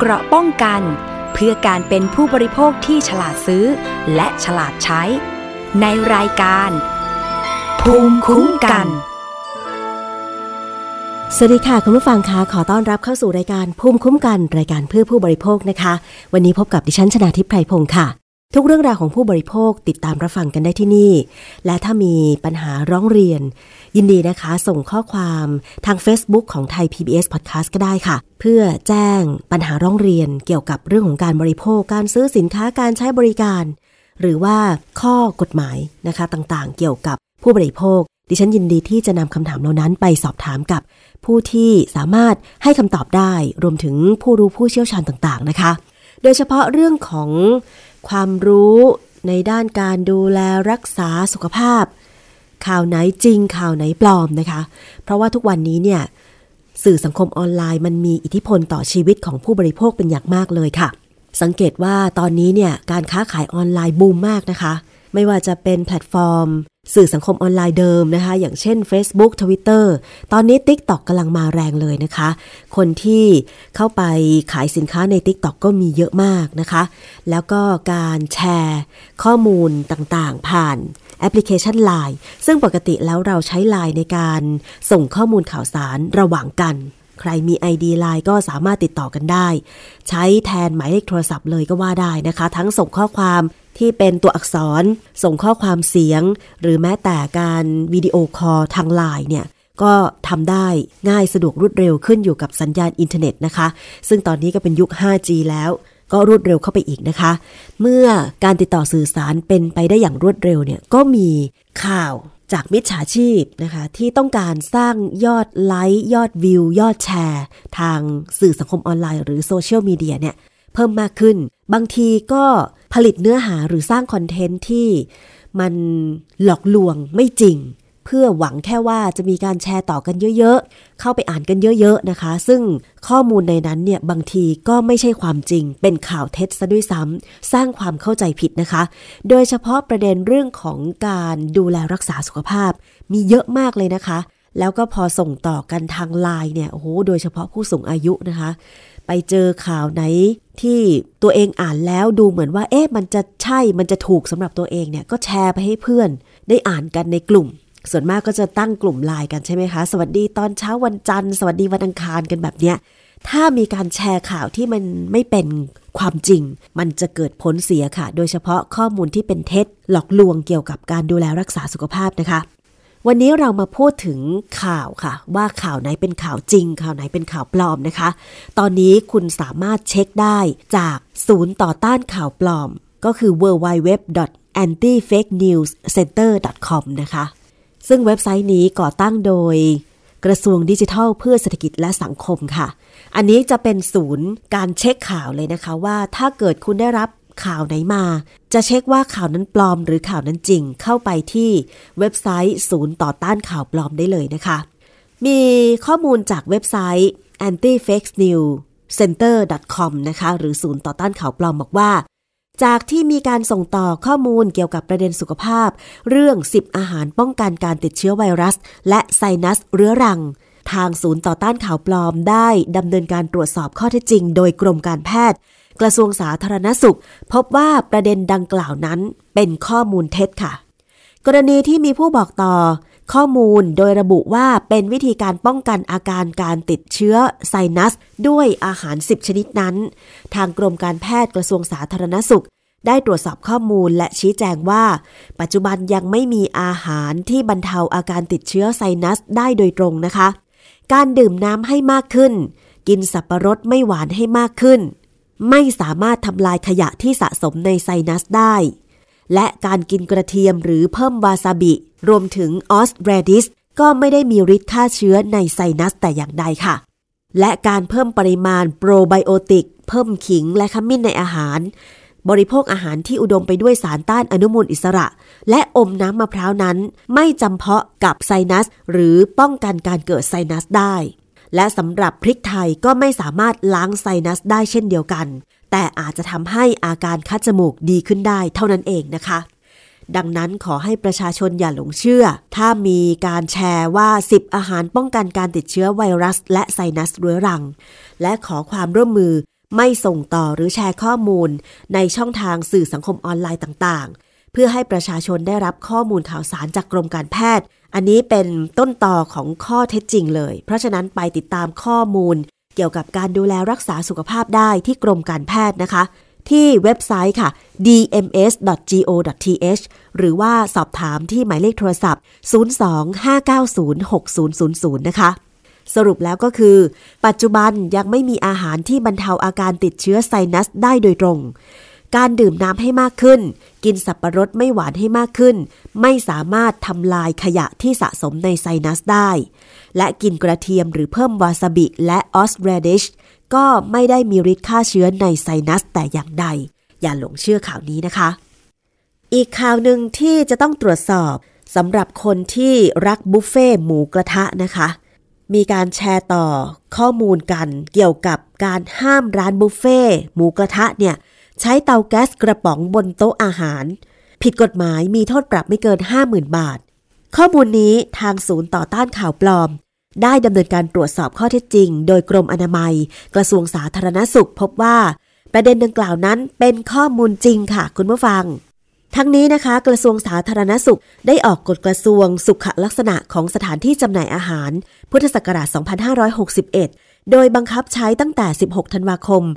เกราะป้องกันเพื่อการเป็นผู้บริโภคที่ฉลาดซื้อและฉลาดใช้ในรายการภูมิคุ้มกันสวัสดีค่ะคุณผู้ฟังคะขอต้อนรับเข้าสู่รายการภูมิคุ้มกันรายการเพื่อผู้บริโภคนะคะวันนี้พบกับดิฉันชนาทิพย์ไพรพงศ์ค่ะทุกเรื่องราวของผู้บริโภคติดตามรับฟังกันได้ที่นี่และถ้ามีปัญหาร้องเรียนยินดีนะคะส่งข้อความทาง Facebook ของไทย PBS Podcast ก็ได้ค่ะเพื่อแจ้งปัญหาร้องเรียนเกี่ยวกับเรื่องของการบริโภคการซื้อสินค้าการใช้บริการหรือว่าข้อกฎหมายนะคะต่างๆเกี่ยวกับผู้บริโภคดิฉันยินดีที่จะนำคำถามเหล่านั้นไปสอบถามกับผู้ที่สามารถให้คำตอบได้รวมถึงผู้รู้ผู้เชี่ยวชาญต่างๆนะคะโดยเฉพาะเรื่องของความรู้ในด้านการดูแลรักษาสุขภาพข่าวไหนจริงข่าวไหนปลอมนะคะเพราะว่าทุกวันนี้เนี่ยสื่อสังคมออนไลน์มันมีอิทธิพลต่อชีวิตของผู้บริโภคเป็นอย่างมากเลยค่ะสังเกตว่าตอนนี้เนี่ยการค้าขายออนไลน์บูมมากนะคะไม่ว่าจะเป็นแพลตฟอร์มสื่อสังคมออนไลน์เดิมนะคะอย่างเช่น Facebook Twitter ตอนนี้ TikTok กำลังมาแรงเลยนะคะคนที่เข้าไปขายสินค้าใน TikTok ก็มีเยอะมากนะคะแล้วก็การแชร์ข้อมูลต่างๆผ่านแอปพลิเคชัน LINE ซึ่งปกติแล้วเราใช้ LINE ในการส่งข้อมูลข่าวสารระหว่างกันใครมี ID LINE ก็สามารถติดต่อกันได้ใช้แทนหมายเลขโทรศัพท์เลยก็ว่าได้นะคะทั้งส่งข้อความที่เป็นตัวอักษรส่งข้อความเสียงหรือแม้แต่การวิดีโอคอลทาง LINE เนี่ยก็ทำได้ง่ายสะดวกรวดเร็วขึ้นอยู่กับสัญญาณอินเทอร์เน็ตนะคะซึ่งตอนนี้ก็เป็นยุค 5G แล้วก็รวดเร็วเข้าไปอีกนะคะเมื่อการติดต่อสื่อสารเป็นไปได้อย่างรวดเร็วเนี่ยก็มีข่าวจากมิจฉาชีพนะคะที่ต้องการสร้างยอดไลค์ยอดวิวยอดแชร์ทางสื่อสังคมออนไลน์หรือโซเชียลมีเดียเนี่ยเพิ่มมากขึ้นบางทีก็ผลิตเนื้อหาหรือสร้างคอนเทนต์ที่มันหลอกลวงไม่จริงเพื่อหวังแค่ว่าจะมีการแชร์ต่อกันเยอะๆเข้าไปอ่านกันเยอะๆนะคะซึ่งข้อมูลในนั้นเนี่ยบางทีก็ไม่ใช่ความจริงเป็นข่าวเท็จซะด้วยซ้ำสร้างความเข้าใจผิดนะคะโดยเฉพาะประเด็นเรื่องของการดูแลรักษาสุขภาพมีเยอะมากเลยนะคะแล้วก็พอส่งต่อกันทาง LINE เนี่ยโอ้โหโดยเฉพาะผู้สูงอายุนะคะไปเจอข่าวไหนที่ตัวเองอ่านแล้วดูเหมือนว่ามันจะใช่มันจะถูกสำหรับตัวเองเนี่ยก็แชร์ไปให้เพื่อนได้อ่านกันในกลุ่มส่วนมากก็จะตั้งกลุ่ม LINE กันใช่ไหมคะสวัสดีตอนเช้าวันจันทร์สวัสดีวันอังคารกันแบบเนี้ยถ้ามีการแชร์ข่าวที่มันไม่เป็นความจริงมันจะเกิดผลเสียค่ะโดยเฉพาะข้อมูลที่เป็นเท็จหลอกลวงเกี่ยวกับการดูแลรักษาสุขภาพนะคะวันนี้เรามาพูดถึงข่าวค่ะว่าข่าวไหนเป็นข่าวจริงข่าวไหนเป็นข่าวปลอมนะคะตอนนี้คุณสามารถเช็คได้จากศูนย์ต่อต้านข่าวปลอมก็คือ www.antifakenewscenter.com นะคะซึ่งเว็บไซต์นี้ก่อตั้งโดยกระทรวงดิจิทัลเพื่อเศรษฐกิจและสังคมค่ะอันนี้จะเป็นศูนย์การเช็คข่าวเลยนะคะว่าถ้าเกิดคุณได้รับข่าวไหนมาจะเช็คว่าข่าวนั้นปลอมหรือข่าวนั้นจริงเข้าไปที่เว็บไซต์ศูนย์ต่อต้านข่าวปลอมได้เลยนะคะมีข้อมูลจากเว็บไซต์ antifakenewscenter.com นะคะหรือศูนย์ต่อต้านข่าวปลอมบอกว่าจากที่มีการส่งต่อข้อมูลเกี่ยวกับประเด็นสุขภาพเรื่อง10อาหารป้องกันการติดเชื้อไวรัสและไซนัสเรื้อรังทางศูนย์ต่อต้านข่าวปลอมได้ดำเนินการตรวจสอบข้อเท็จจริงโดยกรมการแพทย์กระทรวงสาธารณสุขพบว่าประเด็นดังกล่าวนั้นเป็นข้อมูลเท็จค่ะกรณีที่มีผู้บอกต่อข้อมูลโดยระบุว่าเป็นวิธีการป้องกันอาการการติดเชื้อไซนัสด้วยอาหาร10ชนิดนั้นทางกรมการแพทย์กระทรวงสาธารณสุขได้ตรวจสอบข้อมูลและชี้แจงว่าปัจจุบันยังไม่มีอาหารที่บรรเทาอาการติดเชื้อไซนัสได้โดยตรงนะคะการดื่มน้ำให้มากขึ้นกินสับปะรดไม่หวานให้มากขึ้นไม่สามารถทำลายขยะที่สะสมในไซนัสได้และการกินกระเทียมหรือเพิ่มวาซาบิรวมถึงออสเรดิสก็ไม่ได้มีฤทธิ์ฆ่าเชื้อในไซนัสแต่อย่างใดค่ะและการเพิ่มปริมาณโปรไบโอติกเพิ่มขิงและขมิ้นในอาหารบริโภคอาหารที่อุดมไปด้วยสารต้านอนุมูลอิสระและอมน้ำมะพร้าวนั้นไม่จำเพาะกับไซนัสหรือป้องกันการเกิดไซนัสได้และสำหรับพริกไทยก็ไม่สามารถล้างไซนัสได้เช่นเดียวกันแต่อาจจะทำให้อาการคัดจมูกดีขึ้นได้เท่านั้นเองนะคะ ดังนั้นขอให้ประชาชนอย่าหลงเชื่อถ้ามีการแชร์ว่า10อาหารป้องกันการติดเชื้อไวรัสและไซนัสเรื้อรังและขอความร่วมมือไม่ส่งต่อหรือแชร์ข้อมูลในช่องทางสื่อสังคมออนไลน์ต่างๆเพื่อให้ประชาชนได้รับข้อมูลข่าวสารจากกรมการแพทย์อันนี้เป็นต้นตอของข้อเท็จจริงเลยเพราะฉะนั้นไปติดตามข้อมูลเกี่ยวกับการดูแลรักษาสุขภาพได้ที่กรมการแพทย์นะคะที่เว็บไซต์ค่ะ dms.go.th หรือว่าสอบถามที่หมายเลขโทรศัพท์ 02-590-6000 นะคะสรุปแล้วก็คือปัจจุบันยังไม่มีอาหารที่บรรเทาอาการติดเชื้อไซนัสได้โดยตรงการดื่มน้ำให้มากขึ้นกินสับปะรดไม่หวานให้มากขึ้นไม่สามารถทำลายขยะที่สะสมในไซนัสได้และกินกระเทียมหรือเพิ่มวาซาบิและออสเรดิชก็ไม่ได้มีฤทธิ์ฆ่าเชื้อในไซนัสแต่อย่างใดอย่าหลงเชื่อข่าวนี้นะคะอีกข่าวหนึ่งที่จะต้องตรวจสอบสำหรับคนที่รักบุฟเฟ่หมูกระทะนะคะมีการแชร์ต่อข้อมูลกันเกี่ยวกับการห้ามร้านบุฟเฟ่หมูกระทะเนี่ยใช้เตาแก๊สกระป๋องบนโต๊ะอาหารผิดกฎหมายมีโทษปรับไม่เกิน 50,000 บาทข้อมูลนี้ทางศูนย์ต่อต้านข่าวปลอมได้ดำเนินการตรวจสอบข้อเท็จจริงโดยกรมอนามัยกระทรวงสาธารณสุขพบว่าประเด็นดังกล่าวนั้นเป็นข้อมูลจริงค่ะคุณผู้ฟังทั้งนี้นะคะกระทรวงสาธารณสุขได้ออกกฎกระทรวงสุขลักษณะของสถานที่จำหน่ายอาหารพุทธศักราช 2561 โดยบังคับใช้ตั้งแต่ 16 ธันวาคม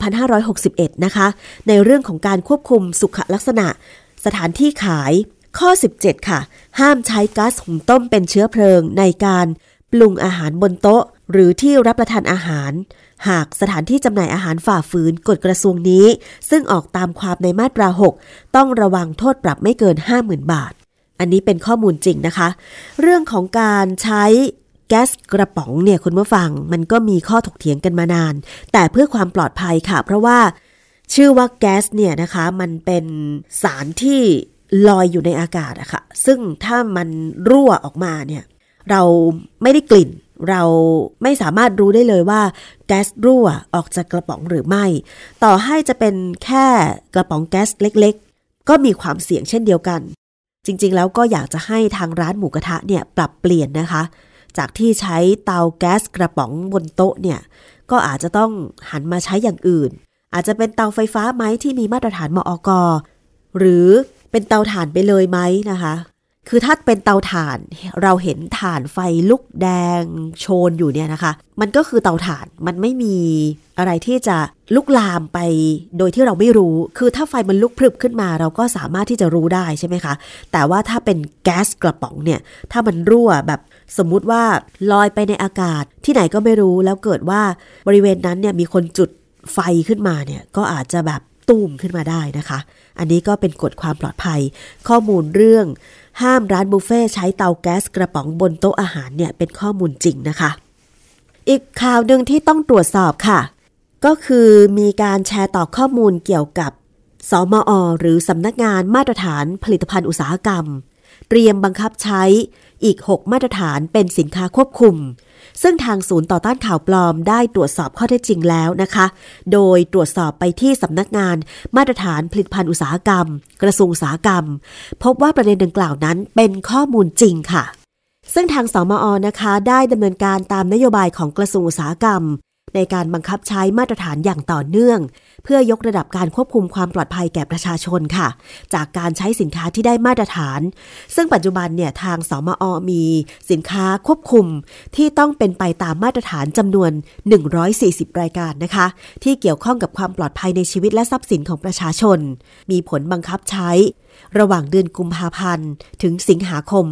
2561 นะคะในเรื่องของการควบคุมสุขลักษณะสถานที่ขายข้อ 17 ค่ะห้ามใช้ก๊าซหุงต้มเป็นเชื้อเพลิงในการปรุงอาหารบนโต๊ะหรือที่รับประทานอาหารหากสถานที่จำหน่ายอาหารฝ่าฝืนกฎกระทรวงนี้ซึ่งออกตามความในมาตรา 6 ต้องระวังโทษปรับไม่เกิน 50,000 บาทอันนี้เป็นข้อมูลจริงนะคะเรื่องของการใช้แก๊สกระป๋องเนี่ยคุณผู้ฟังมันก็มีข้อถกเถียงกันมานานแต่เพื่อความปลอดภัยค่ะเพราะว่าชื่อว่าแก๊สเนี่ยนะคะมันเป็นสารที่ลอยอยู่ในอากาศอะค่ะซึ่งถ้ามันรั่วออกมาเนี่ยเราไม่ได้กลิ่นเราไม่สามารถรู้ได้เลยว่าแก๊สรั่วออกจากกระป๋องหรือไม่ต่อให้จะเป็นแค่กระป๋องแก๊สเล็กๆก็มีความเสี่ยงเช่นเดียวกันจริงๆแล้วก็อยากจะให้ทางร้านหมูกระทะเนี่ยปรับเปลี่ยนนะคะจากที่ใช้เตาแก๊สกระป๋องบนโต๊ะเนี่ยก็อาจจะต้องหันมาใช้อย่างอื่นอาจจะเป็นเตาไฟฟ้าไหมที่มีมาตรฐานมอก.หรือเป็นเตาถ่านไปเลยไหมนะคะคือถ้าเป็นเตาถ่านเราเห็นถ่านไฟลุกแดงโชนอยู่เนี่ยนะคะมันก็คือเตาถ่านมันไม่มีอะไรที่จะลุกลามไปโดยที่เราไม่รู้คือถ้าไฟมันลุกพรึบขึ้นมาเราก็สามารถที่จะรู้ได้ใช่ไหมคะแต่ว่าถ้าเป็นแก๊สกระป๋องเนี่ยถ้ามันรั่วแบบสมมุติว่าลอยไปในอากาศที่ไหนก็ไม่รู้แล้วเกิดว่าบริเวณนั้นเนี่ยมีคนจุดไฟขึ้นมาเนี่ยก็อาจจะแบบตูมขึ้นมาได้นะคะอันนี้ก็เป็นกฎความปลอดภัยข้อมูลเรื่องห้ามร้านบุฟเฟ่ใช้เตาแก๊สกระป๋องบนโต๊ะอาหารเนี่ยเป็นข้อมูลจริงนะคะอีกข่าวหนึ่งที่ต้องตรวจสอบค่ะก็คือมีการแชร์ต่อข้อมูลเกี่ยวกับสมอ.หรือสำนักงานมาตรฐานผลิตภัณฑ์อุตสาหกรรมเตรียมบังคับใช้อีก6มาตรฐานเป็นสินค้าควบคุมซึ่งทางศูนย์ต่อต้านข่าวปลอมได้ตรวจสอบข้อเท็จจริงแล้วนะคะโดยตรวจสอบไปที่สำนักงานมาตรฐานผลิตภัณฑ์อุตสาหกรรมกระทรวงอุตสาหกรรมพบว่าประเด็นดังกล่าวนั้นเป็นข้อมูลจริงค่ะซึ่งทางสมอ.นะคะได้ดำเนินการตามนโยบายของกระทรวงอุตสาหกรรมในการบังคับใช้มาตรฐานอย่างต่อเนื่องเพื่อยกระดับการควบคุมความปลอดภัยแก่ประชาชนค่ะจากการใช้สินค้าที่ได้มาตรฐานซึ่งปัจจุบันเนี่ยทางสมอ.มีสินค้าควบคุมที่ต้องเป็นไปตามมาตรฐานจำนวน140รายการนะคะที่เกี่ยวข้องกับความปลอดภัยในชีวิตและทรัพย์สินของประชาชนมีผลบังคับใช้ระหว่างเดือนกุมภาพันธ์ถึงสิงหาคม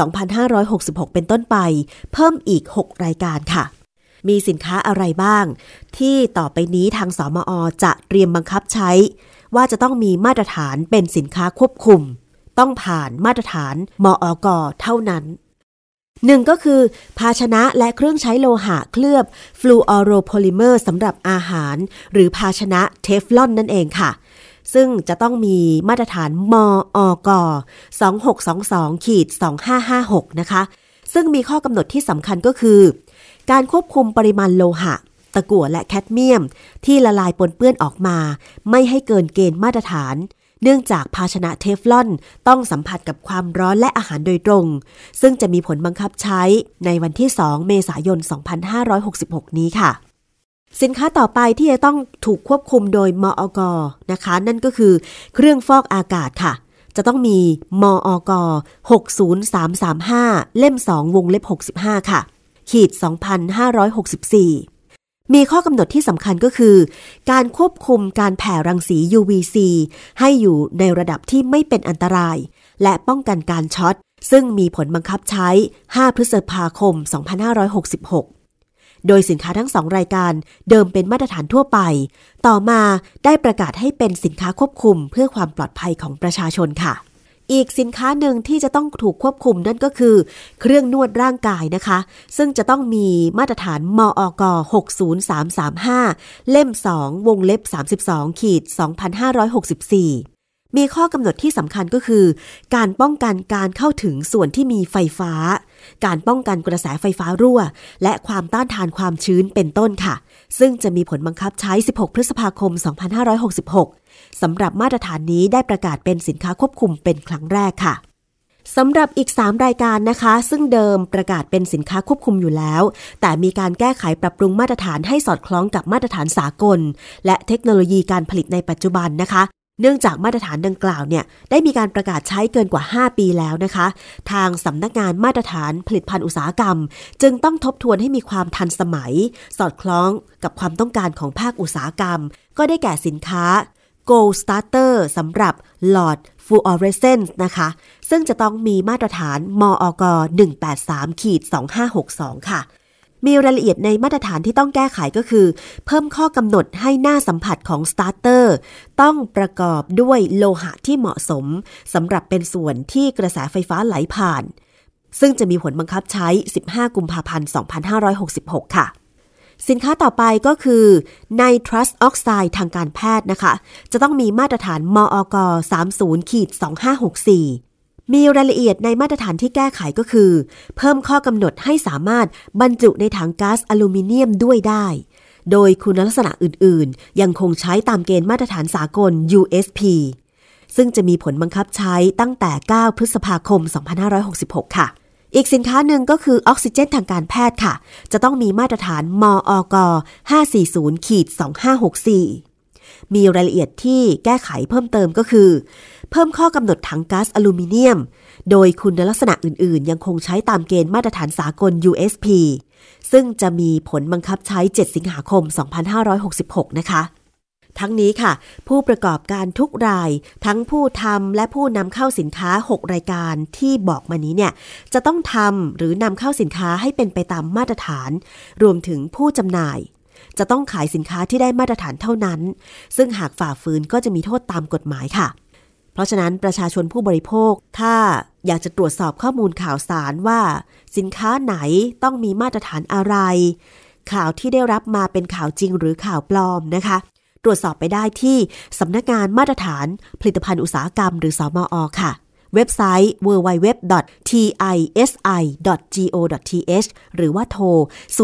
2566เป็นต้นไปเพิ่มอีก6รายการค่ะมีสินค้าอะไรบ้างที่ต่อไปนี้ทางสมอ.จะเตรียมบังคับใช้ว่าจะต้องมีมาตรฐานเป็นสินค้าควบคุมต้องผ่านมาตรฐานมอก.เท่านั้นหนึ่งก็คือภาชนะและเครื่องใช้โลหะเคลือบฟลูออโรโพลิเมอร์สำหรับอาหารหรือภาชนะเทฟลอนนั่นเองค่ะซึ่งจะต้องมีมาตรฐานมอก. 2622-2556นะคะซึ่งมีข้อกำหนดที่สำคัญก็คือการควบคุมปริมาณโลหะตะกั่วและแคดเมียมที่ละลายปนเปื้อนออกมาไม่ให้เกินเกณฑ์มาตรฐานเนื่องจากภาชนะเทฟลอนต้องสัมผัสกับความร้อนและอาหารโดยตรงซึ่งจะมีผลบังคับใช้ในวันที่2เมษายน2566นี้ค่ะสินค้าต่อไปที่จะต้องถูกควบคุมโดยมอก.นะคะนั่นก็คือเครื่องฟอกอากาศค่ะจะต้องมีมอก. 60335 เล่ม 2 วงเล็บ 65 ค่ะขีด 2564 มีข้อกำหนดที่สำคัญก็คือการควบคุมการแผ่รังสี UVC ให้อยู่ในระดับที่ไม่เป็นอันตรายและป้องกันการช็อตซึ่งมีผลบังคับใช้ 5 พฤษภาคม 2566 โดยสินค้าทั้ง2รายการเดิมเป็นมาตรฐานทั่วไปต่อมาได้ประกาศให้เป็นสินค้าควบคุมเพื่อความปลอดภัยของประชาชนค่ะอีกสินค้าหนึ่งที่จะต้องถูกควบคุมนั่นก็คือเครื่องนวดร่างกายนะคะซึ่งจะต้องมีมาตรฐานมอก. 60335 เล่ม 2 วงเล็บ 32 ขีด 2564 มีข้อกำหนดที่สำคัญก็คือการป้องกันการเข้าถึงส่วนที่มีไฟฟ้าการป้องกันกระแสไฟฟ้ารั่วและความต้านทานความชื้นเป็นต้นค่ะซึ่งจะมีผลบังคับใช้ 16 พฤษภาคม 2566 สำหรับมาตรฐานนี้ได้ประกาศเป็นสินค้าควบคุมเป็นครั้งแรกค่ะสำหรับอีก3รายการนะคะซึ่งเดิมประกาศเป็นสินค้าควบคุมอยู่แล้วแต่มีการแก้ไขปรับปรุงมาตรฐานให้สอดคล้องกับมาตรฐานสากลและเทคโนโลยีการผลิตในปัจจุบันนะคะเนื่องจากมาตรฐานดังกล่าวเนี่ยได้มีการประกาศใช้เกินกว่า5ปีแล้วนะคะทางสำนักงานมาตรฐานผลิตภัณฑ์อุตสาหกรรมจึงต้องทบทวนให้มีความทันสมัยสอดคล้องกับความต้องการของภาคอุตสาหกรรมก็ได้แก่สินค้า Gold Starter สำหรับหลอด Fluorescence นะคะซึ่งจะต้องมีมาตรฐานมอก. 183-2562 ค่ะมีรายละเอียดในมาตรฐานที่ต้องแก้ไขก็คือเพิ่มข้อกำหนดให้หน้าสัมผัสของ Starter ต้องประกอบด้วยโลหะที่เหมาะสมสำหรับเป็นส่วนที่กระแสไฟฟ้าไหลผ่านซึ่งจะมีผลบังคับใช้ 15 กุมภาพันธ์ 2566 ค่ะสินค้าต่อไปก็คือไนทรัสออกไซด์ทางการแพทย์นะคะจะต้องมีมาตรฐานมอก. 30-2564 มีรายละเอียดในมาตรฐานที่แก้ไขก็คือเพิ่มข้อกำหนดให้สามารถบรรจุในถังก๊าซอลูมิเนียมด้วยได้โดยคุณลักษณะอื่นๆยังคงใช้ตามเกณฑ์มาตรฐานสากล USP ซึ่งจะมีผลบังคับใช้ตั้งแต่ 9 พฤษภาคม 2566 ค่ะอีกสินค้าหนึ่งก็คือออกซิเจนทางการแพทย์ค่ะจะต้องมีมาตรฐานมอก. 540-2564 มีรายละเอียดที่แก้ไขเพิ่มเติมก็คือเพิ่มข้อกำหนดถังก๊าซอลูมิเนียมโดยคุณลักษณะอื่นๆยังคงใช้ตามเกณฑ์มาตรฐานสากล USP ซึ่งจะมีผลบังคับใช้ 7 สิงหาคม 2566 นะคะทั้งนี้ค่ะผู้ประกอบการทุกรายทั้งผู้ทำและผู้นำเข้าสินค้า6รายการที่บอกมานี้เนี่ยจะต้องทำหรือนำเข้าสินค้าให้เป็นไปตามมาตรฐานรวมถึงผู้จำหน่ายจะต้องขายสินค้าที่ได้มาตรฐานเท่านั้นซึ่งหากฝ่าฝืนก็จะมีโทษตามกฎหมายค่ะเพราะฉะนั้นประชาชนผู้บริโภคถ้าอยากจะตรวจสอบข้อมูลข่าวสารว่าสินค้าไหนต้องมีมาตรฐานอะไรข่าวที่ได้รับมาเป็นข่าวจริงหรือข่าวปลอมนะคะตรวจสอบไปได้ที่สำนักงานมาตรฐานผลิตภัณฑ์อุตสาหกรรมหรือสมอ.ค่ะเว็บไซต์ www.tisi.go.th หรือว่าโทร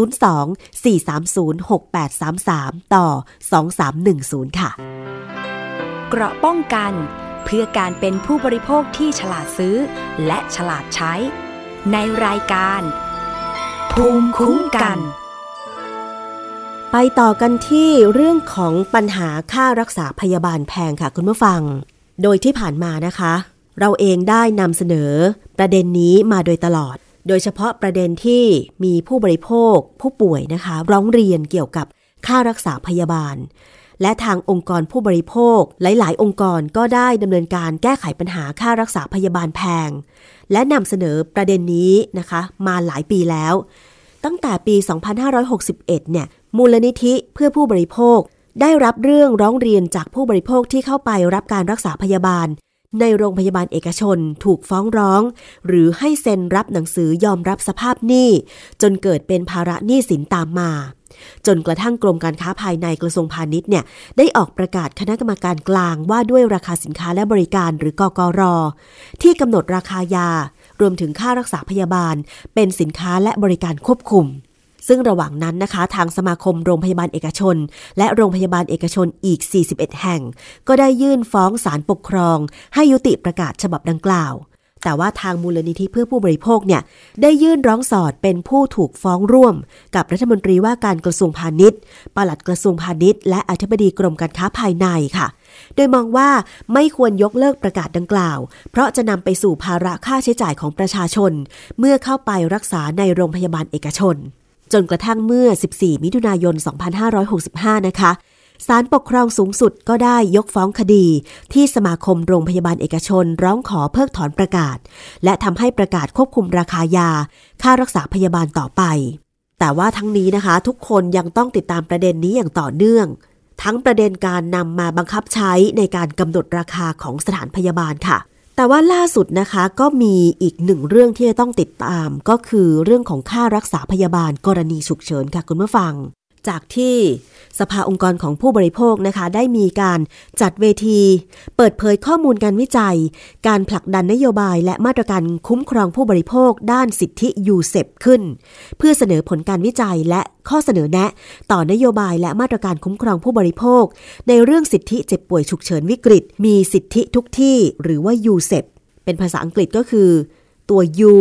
02-430-6833 ต่อ 2310 ค่ะเกราะป้องกันเพื่อการเป็นผู้บริโภคที่ฉลาดซื้อและฉลาดใช้ในรายการภูมิคุ้มกันไปต่อกันที่เรื่องของปัญหาค่ารักษาพยาบาลแพงค่ะคุณผู้ฟังโดยที่ผ่านมานะคะเราเองได้นำเสนอประเด็นนี้มาโดยตลอดโดยเฉพาะประเด็นที่มีผู้บริโภคผู้ป่วยนะคะร้องเรียนเกี่ยวกับค่ารักษาพยาบาลและทางองค์กรผู้บริโภคหลายๆองค์กรก็ได้ดำเนินการแก้ไขปัญหาค่ารักษาพยาบาลแพงและนำเสนอประเด็นนี้นะคะมาหลายปีแล้วตั้งแต่ปี 2561 เนี่ยมูลนิธิเพื่อผู้บริโภคได้รับเรื่องร้องเรียนจากผู้บริโภคที่เข้าไปรับการรักษาพยาบาลในโรงพยาบาลเอกชนถูกฟ้องร้องหรือให้เซ็นรับหนังสือยอมรับสภาพหนี้จนเกิดเป็นภาระหนี้สินตามมาจนกระทั่งกรมการค้าภายในกระทรวงพาณิชย์เนี่ยได้ออกประกาศคณะกรรมการกลางว่าด้วยราคาสินค้าและบริการหรือกกร.ที่กำหนดราคายารวมถึงค่ารักษาพยาบาลเป็นสินค้าและบริการควบคุมซึ่งระหว่างนั้นนะคะทางสมาคมโรงพยาบาลเอกชนและโรงพยาบาลเอกชนอีก41แห่งก็ได้ยื่นฟ้องศาลปกครองให้ยุติประกาศฉบับดังกล่าวแต่ว่าทางมูลนิธิเพื่อผู้บริโภคเนี่ยได้ยื่นร้องสอดเป็นผู้ถูกฟ้องร่วมกับรัฐมนตรีว่าการกระทรวงพาณิชย์ปลัดกระทรวงพาณิชย์และอธิบดีกรมการค้าภายในค่ะโดยมองว่าไม่ควรยกเลิกประกาศดังกล่าวเพราะจะนำไปสู่ภาระค่าใช้จ่ายของประชาชนเมื่อเข้าไปรักษาในโรงพยาบาลเอกชนจนกระทั่งเมื่อ14มิถุนายน2565นะคะศาลปกครองสูงสุดก็ได้ยกฟ้องคดีที่สมาคมโรงพยาบาลเอกชนร้องขอเพิกถอนประกาศและทำให้ประกาศควบคุมราคายาค่ารักษาพยาบาลต่อไปแต่ว่าทั้งนี้นะคะทุกคนยังต้องติดตามประเด็นนี้อย่างต่อเนื่องทั้งประเด็นการนำมาบังคับใช้ในการกำหนดราคาของสถานพยาบาลค่ะแต่ว่าล่าสุดนะคะก็มีอีกหนึ่งเรื่องที่จะต้องติดตามก็คือเรื่องของค่ารักษาพยาบาลกรณีฉุกเฉินค่ะคุณผู้ฟังจากที่สภาองค์กรของผู้บริโภคนะคะได้มีการจัดเวทีเปิดเผยข้อมูลการวิจัยการผลักดันนโยบายและมาตรการคุ้มครองผู้บริโภคด้านสิทธิยูเซปขึ้นเพื่อเสนอผลการวิจัยและข้อเสนอแนะต่อนโยบายและมาตรการคุ้มครองผู้บริโภคในเรื่องสิทธิเจ็บป่วยฉุกเฉินวิกฤตมีสิทธิทุกที่หรือว่ายูเซปเป็นภาษาอังกฤษก็คือตัว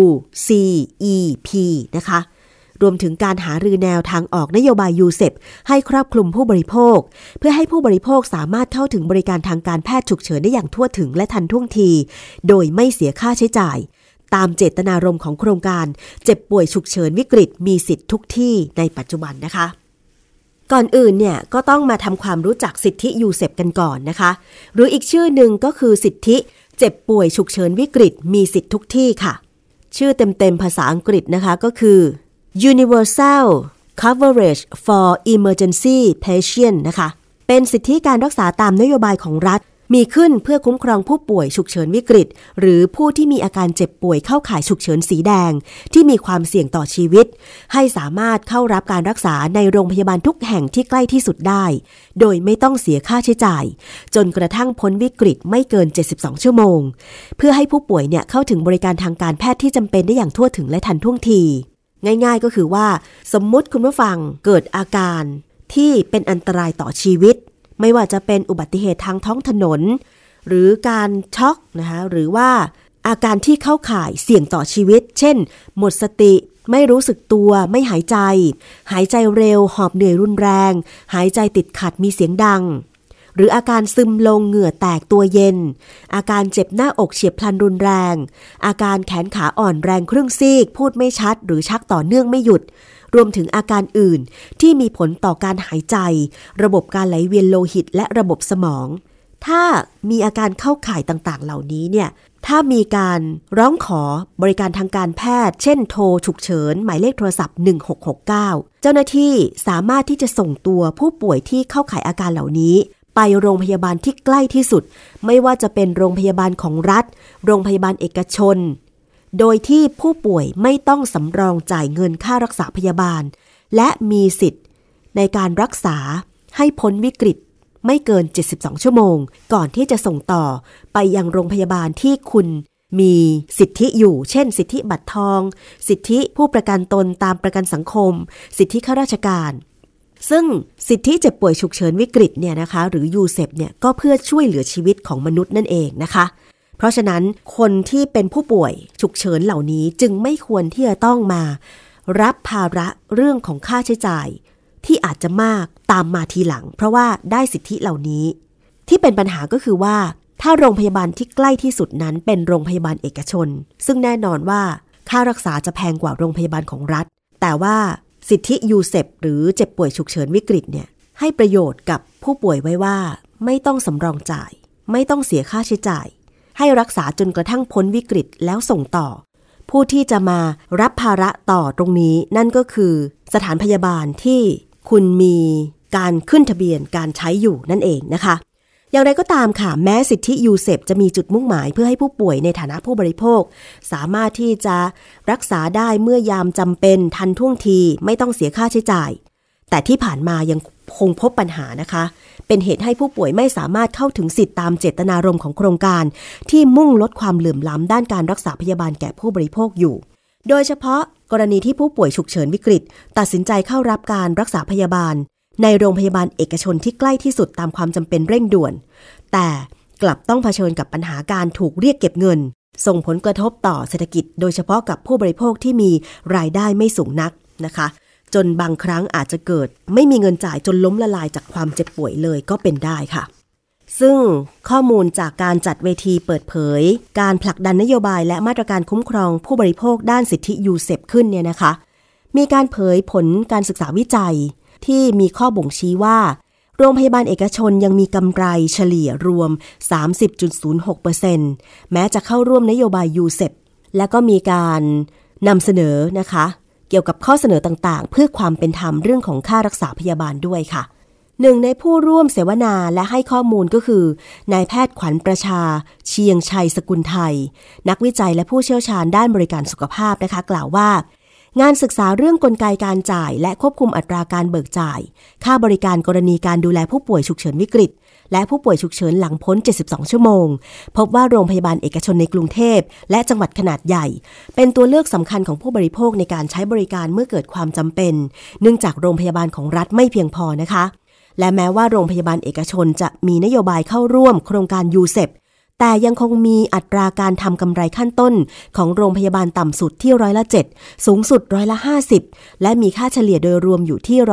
UCEP นะคะรวมถึงการหารือแนวทางออกนโยบายยูเซปให้ครอบคลุมผู้บริโภคเพื่อให้ผู้บริโภคสามารถเข้าถึงบริการทางการแพทย์ฉุกเฉินได้อย่างทั่วถึงและทันท่วงทีโดยไม่เสียค่าใช้จ่ายตามเจตนารมณ์ของโครงการเจ็บป่วยฉุกเฉินวิกฤตมีสิทธิทุกที่ในปัจจุบันนะคะก่อนอื่นเนี่ยก็ต้องมาทำความรู้จักสิทธิยูเซปกันก่อนนะคะหรืออีกชื่อหนึ่งก็คือสิทธิเจ็บป่วยฉุกเฉินวิกฤตมีสิทธิทุกที่ค่ะชื่อเต็มๆภาษาอังกฤษนะคะก็คือUniversal Coverage for Emergency Patient นะคะเป็นสิทธิการรักษาตามนโยบายของรัฐมีขึ้นเพื่อคุ้มครองผู้ป่วยฉุกเฉินวิกฤตหรือผู้ที่มีอาการเจ็บป่วยเข้าข่ายฉุกเฉินสีแดงที่มีความเสี่ยงต่อชีวิตให้สามารถเข้ารับการรักษาในโรงพยาบาลทุกแห่งที่ใกล้ที่สุดได้โดยไม่ต้องเสียค่าใช้จ่ายจนกระทั่งพ้นวิกฤตไม่เกิน72ชั่วโมงเพื่อให้ผู้ป่วยเนี่ยเข้าถึงบริการทางการแพทย์ที่จำเป็นได้อย่างทั่วถึงและทันท่วงทีง่ายๆก็คือว่าสมมุติคุณผู้ฟังเกิดอาการที่เป็นอันตรายต่อชีวิตไม่ว่าจะเป็นอุบัติเหตุทางท้องถนนหรือการช็อกนะคะหรือว่าอาการที่เข้าข่ายเสี่ยงต่อชีวิตเช่นหมดสติไม่รู้สึกตัวไม่หายใจเร็วหอบเหนื่อยรุนแรงหายใจติดขัดมีเสียงดังหรืออาการซึมลงเหงื่อแตกตัวเย็นอาการเจ็บหน้าอกเฉียบพลันรุนแรงอาการแขนขาอ่อนแรงครึ่งซีกพูดไม่ชัดหรือชักต่อเนื่องไม่หยุดรวมถึงอาการอื่นที่มีผลต่อการหายใจระบบการไหลเวียนโลหิตและระบบสมองถ้ามีอาการเข้าข่ายต่างๆเหล่านี้เนี่ยถ้ามีการร้องขอบริการทางการแพทย์เช่นโทรฉุกเฉินหมายเลขโทรศัพท์1669เจ้าหน้าที่สามารถที่จะส่งตัวผู้ป่วยที่เข้าข่ายอาการเหล่านี้ไปโรงพยาบาลที่ใกล้ที่สุดไม่ว่าจะเป็นโรงพยาบาลของรัฐโรงพยาบาลเอกชนโดยที่ผู้ป่วยไม่ต้องสำรองจ่ายเงินค่ารักษาพยาบาลและมีสิทธิ์ในการรักษาให้พ้นวิกฤตไม่เกิน72ชั่วโมงก่อนที่จะส่งต่อไปยังโรงพยาบาลที่คุณมีสิทธิอยู่เช่นสิทธิบัตรทองสิทธิผู้ประกันตนตามประกันสังคมสิทธิข้าราชการซึ่งสิทธิเจ็บป่วยฉุกเฉินวิกฤตเนี่ยนะคะหรือยูเซปเนี่ยก็เพื่อช่วยเหลือชีวิตของมนุษย์นั่นเองนะคะเพราะฉะนั้นคนที่เป็นผู้ป่วยฉุกเฉินเหล่านี้จึงไม่ควรที่จะต้องมารับภาระเรื่องของค่าใช้จ่ายที่อาจจะมากตามมาทีหลังเพราะว่าได้สิทธิเหล่านี้ที่เป็นปัญหาก็คือว่าถ้าโรงพยาบาลที่ใกล้ที่สุดนั้นเป็นโรงพยาบาลเอกชนซึ่งแน่นอนว่าค่ารักษาจะแพงกว่าโรงพยาบาลของรัฐแต่ว่าสิทธิยูเซปหรือเจ็บป่วยฉุกเฉินวิกฤตเนี่ยให้ประโยชน์กับผู้ป่วยไว้ว่าไม่ต้องสำรองจ่ายไม่ต้องเสียค่าใช้จ่ายให้รักษาจนกระทั่งพ้นวิกฤตแล้วส่งต่อผู้ที่จะมารับภาระต่อตรงนี้นั่นก็คือสถานพยาบาลที่คุณมีการขึ้นทะเบียนการใช้อยู่นั่นเองนะคะอย่างไรก็ตามค่ะแม้สิทธิยูเซปจะมีจุดมุ่งหมายเพื่อให้ผู้ป่วยในฐานะผู้บริโภคสามารถที่จะรักษาได้เมื่อยามจำเป็นทันท่วงทีไม่ต้องเสียค่าใช้จ่ายแต่ที่ผ่านมายังคงพบปัญหานะคะเป็นเหตุให้ผู้ป่วยไม่สามารถเข้าถึงสิทธิตามเจตนารมณ์ของโครงการที่มุ่งลดความเหลื่อมล้ำด้านการรักษาพยาบาลแก่ผู้บริโภคอยู่โดยเฉพาะกรณีที่ผู้ป่วยฉุกเฉินวิกฤตตัดสินใจเข้ารับการรักษาพยาบาลในโรงพยาบาลเอกชนที่ใกล้ที่สุดตามความจำเป็นเร่งด่วนแต่กลับต้องเผชิญกับปัญหาการถูกเรียกเก็บเงินส่งผลกระทบต่อเศรษฐกิจโดยเฉพาะกับผู้บริโภคที่มีรายได้ไม่สูงนักนะคะจนบางครั้งอาจจะเกิดไม่มีเงินจ่ายจนล้มละลายจากความเจ็บป่วยเลยก็เป็นได้ค่ะซึ่งข้อมูลจากการจัดเวทีเปิดเผยการผลักดันนโยบายและมาตรการคุ้มครองผู้บริโภคด้านสิทธิยูเซปขึ้นเนี่ยนะคะมีการเผยผลการศึกษาวิจัยที่มีข้อบ่งชี้ว่าโรงพยาบาลเอกชนยังมีกำไรเฉลี่ยรวม 30.06% แม้จะเข้าร่วมนโยบายยูเซปและก็มีการนำเสนอนะคะเกี่ยวกับข้อเสนอต่างๆเพื่อความเป็นธรรมเรื่องของค่ารักษาพยาบาลด้วยค่ะหนึ่งในผู้ร่วมเสวนาและให้ข้อมูลก็คือนายแพทย์ขวัญประชาเชียงชัยสกุลไทยนักวิจัยและผู้เชี่ยวชาญด้านบริการสุขภาพนะคะกล่าวว่างานศึกษาเรื่องกลไกการจ่ายและควบคุมอัตราการเบิกจ่ายค่าบริการกรณีการดูแลผู้ป่วยฉุกเฉินวิกฤตและผู้ป่วยฉุกเฉินหลังพ้น72ชั่วโมงพบว่าโรงพยาบาลเอกชนในกรุงเทพและจังหวัดขนาดใหญ่เป็นตัวเลือกสำคัญของผู้บริโภคในการใช้บริการเมื่อเกิดความจำเป็นเนื่องจากโรงพยาบาลของรัฐไม่เพียงพอนะคะและแม้ว่าโรงพยาบาลเอกชนจะมีนโยบายเข้าร่วมโครงการยูเซปแต่ยังคงมีอัตราการทำกำไรขั้นต้นของโรงพยาบาลต่ำสุดที่7%สูงสุด50%และมีค่าเฉลี่ยโดยรวมอยู่ที่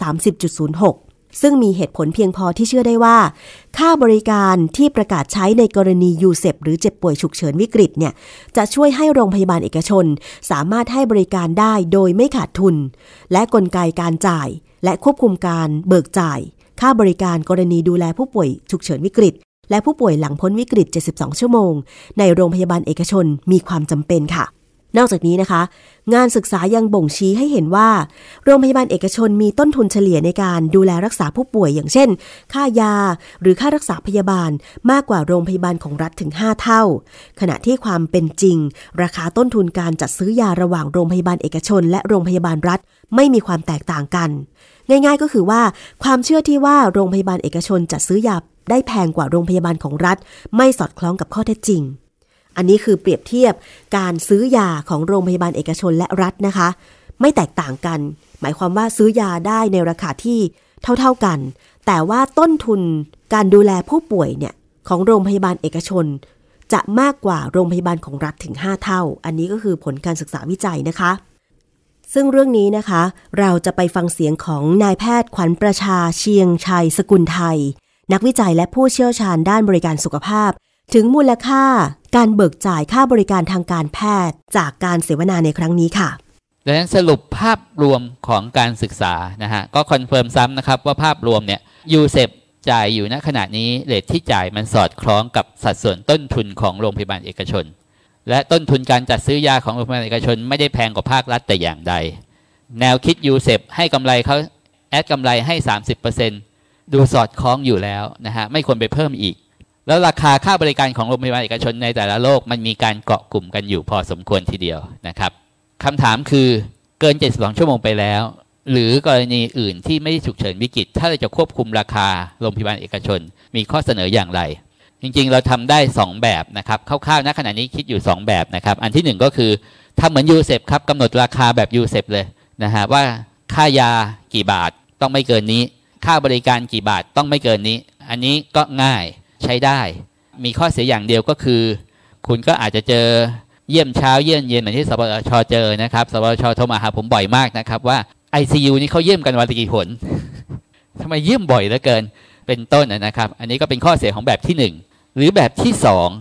30.06%ซึ่งมีเหตุผลเพียงพอที่เชื่อได้ว่าค่าบริการที่ประกาศใช้ในกรณียูเซปหรือเจ็บป่วยฉุกเฉินวิกฤตเนี่ยจะช่วยให้โรงพยาบาลเอกชนสามารถให้บริการได้โดยไม่ขาดทุนและกลไกการจ่ายและควบคุมการเบิกจ่ายค่าบริการกรณีดูแลผู้ป่วยฉุกเฉินวิกฤตและผู้ป่วยหลังพ้นวิกฤต72ชั่วโมงในโรงพยาบาลเอกชนมีความจำเป็นค่ะนอกจากนี้นะคะงานศึกษายังบ่งชี้ให้เห็นว่าโรงพยาบาลเอกชนมีต้นทุนเฉลี่ยในการดูแลรักษาผู้ป่วยอย่างเช่นค่ายาหรือค่ารักษาพยาบาลมากกว่าโรงพยาบาลของรัฐถึง5เท่าขณะที่ความเป็นจริงราคาต้นทุนการจัดซื้อยาระหว่างโรงพยาบาลเอกชนและโรงพยาบาลรัฐไม่มีความแตกต่างกันง่ายๆก็คือว่าความเชื่อที่ว่าโรงพยาบาลเอกชนจัดซื้อยาได้แพงกว่าโรงพยาบาลของรัฐไม่สอดคล้องกับข้อเท็จจริงอันนี้คือเปรียบเทียบการซื้อยาของโรงพยาบาลเอกชนและรัฐนะคะไม่แตกต่างกันหมายความว่าซื้อยาได้ในราคาที่เท่าๆกันแต่ว่าต้นทุนการดูแลผู้ป่วยเนี่ยของโรงพยาบาลเอกชนจะมากกว่าโรงพยาบาลของรัฐถึง5เท่าอันนี้ก็คือผลการศึกษาวิจัยนะคะซึ่งเรื่องนี้นะคะเราจะไปฟังเสียงของนายแพทย์ขวัญประชาเชียงชัยสกุลไทยนักวิจัยและผู้เชี่ยวชาญด้านบริการสุขภาพถึงมูลค่าการเบิกจ่ายค่าบริการทางการแพทย์จากการเสวนาในครั้งนี้ค่ะดังนั้นสรุปภาพรวมของการศึกษานะฮะก็คอนเฟิร์มซ้ำนะครับว่าภาพรวมเนี่ยยูเซปจ่ายอยู่ณขณะนี้เรทที่จ่ายมันสอดคล้องกับสัดส่วนต้นทุนของโรงพยาบาลเอกชนและต้นทุนการจัดซื้อยาของโรงพยาบาลเอกชนไม่ได้แพงกว่าภาครัฐแต่อย่างใดแนวคิดยูเซปให้กำไรเขาแอดกำไรให้ 30% ดูสอดคล้องอยู่แล้วนะฮะไม่ควรไปเพิ่มอีกแล้วราคาค่าบริการของโรงพยาบาลเอกชนในแต่ละโรคมันมีการเกาะกลุ่มกันอยู่พอสมควรทีเดียวนะครับคำถามคือเกิน72ชั่วโมงไปแล้วหรือกรณีอื่นที่ไม่ได้ฉุกเฉินวิกฤตถ้าเราจะควบคุมราคาโรงพยาบาลเอกชนมีข้อเสนออย่างไรจริงๆเราทำได้2แบบนะครับคร่าวๆณขณะนี้คิดอยู่2แบบนะครับอันที่1ก็คือทำเหมือนยูเซปครับกำหนดราคาแบบยูเซปเลยนะฮะว่าค่ายากี่บาทต้องไม่เกินนี้ค่าบริการกี่บาทต้องไม่เกินนี้อันนี้ก็ง่ายใช้ได้มีข้อเสียอย่างเดียวก็คือคุณก็อาจจะเจอเยี่ยมเช้าเยี่ยมเย็นเหมือนที่สปช.เจอนะครับสปช.โทรมาหาผมบ่อยมากนะครับว่า ICU นี่เขาเยี่ยมกันวันละกี่หน ทำไมเยี่ยมบ่อยเหลือเกินเป็นต้นนะครับอันนี้ก็เป็นข้อเสียของแบบที่1หรือแบบที่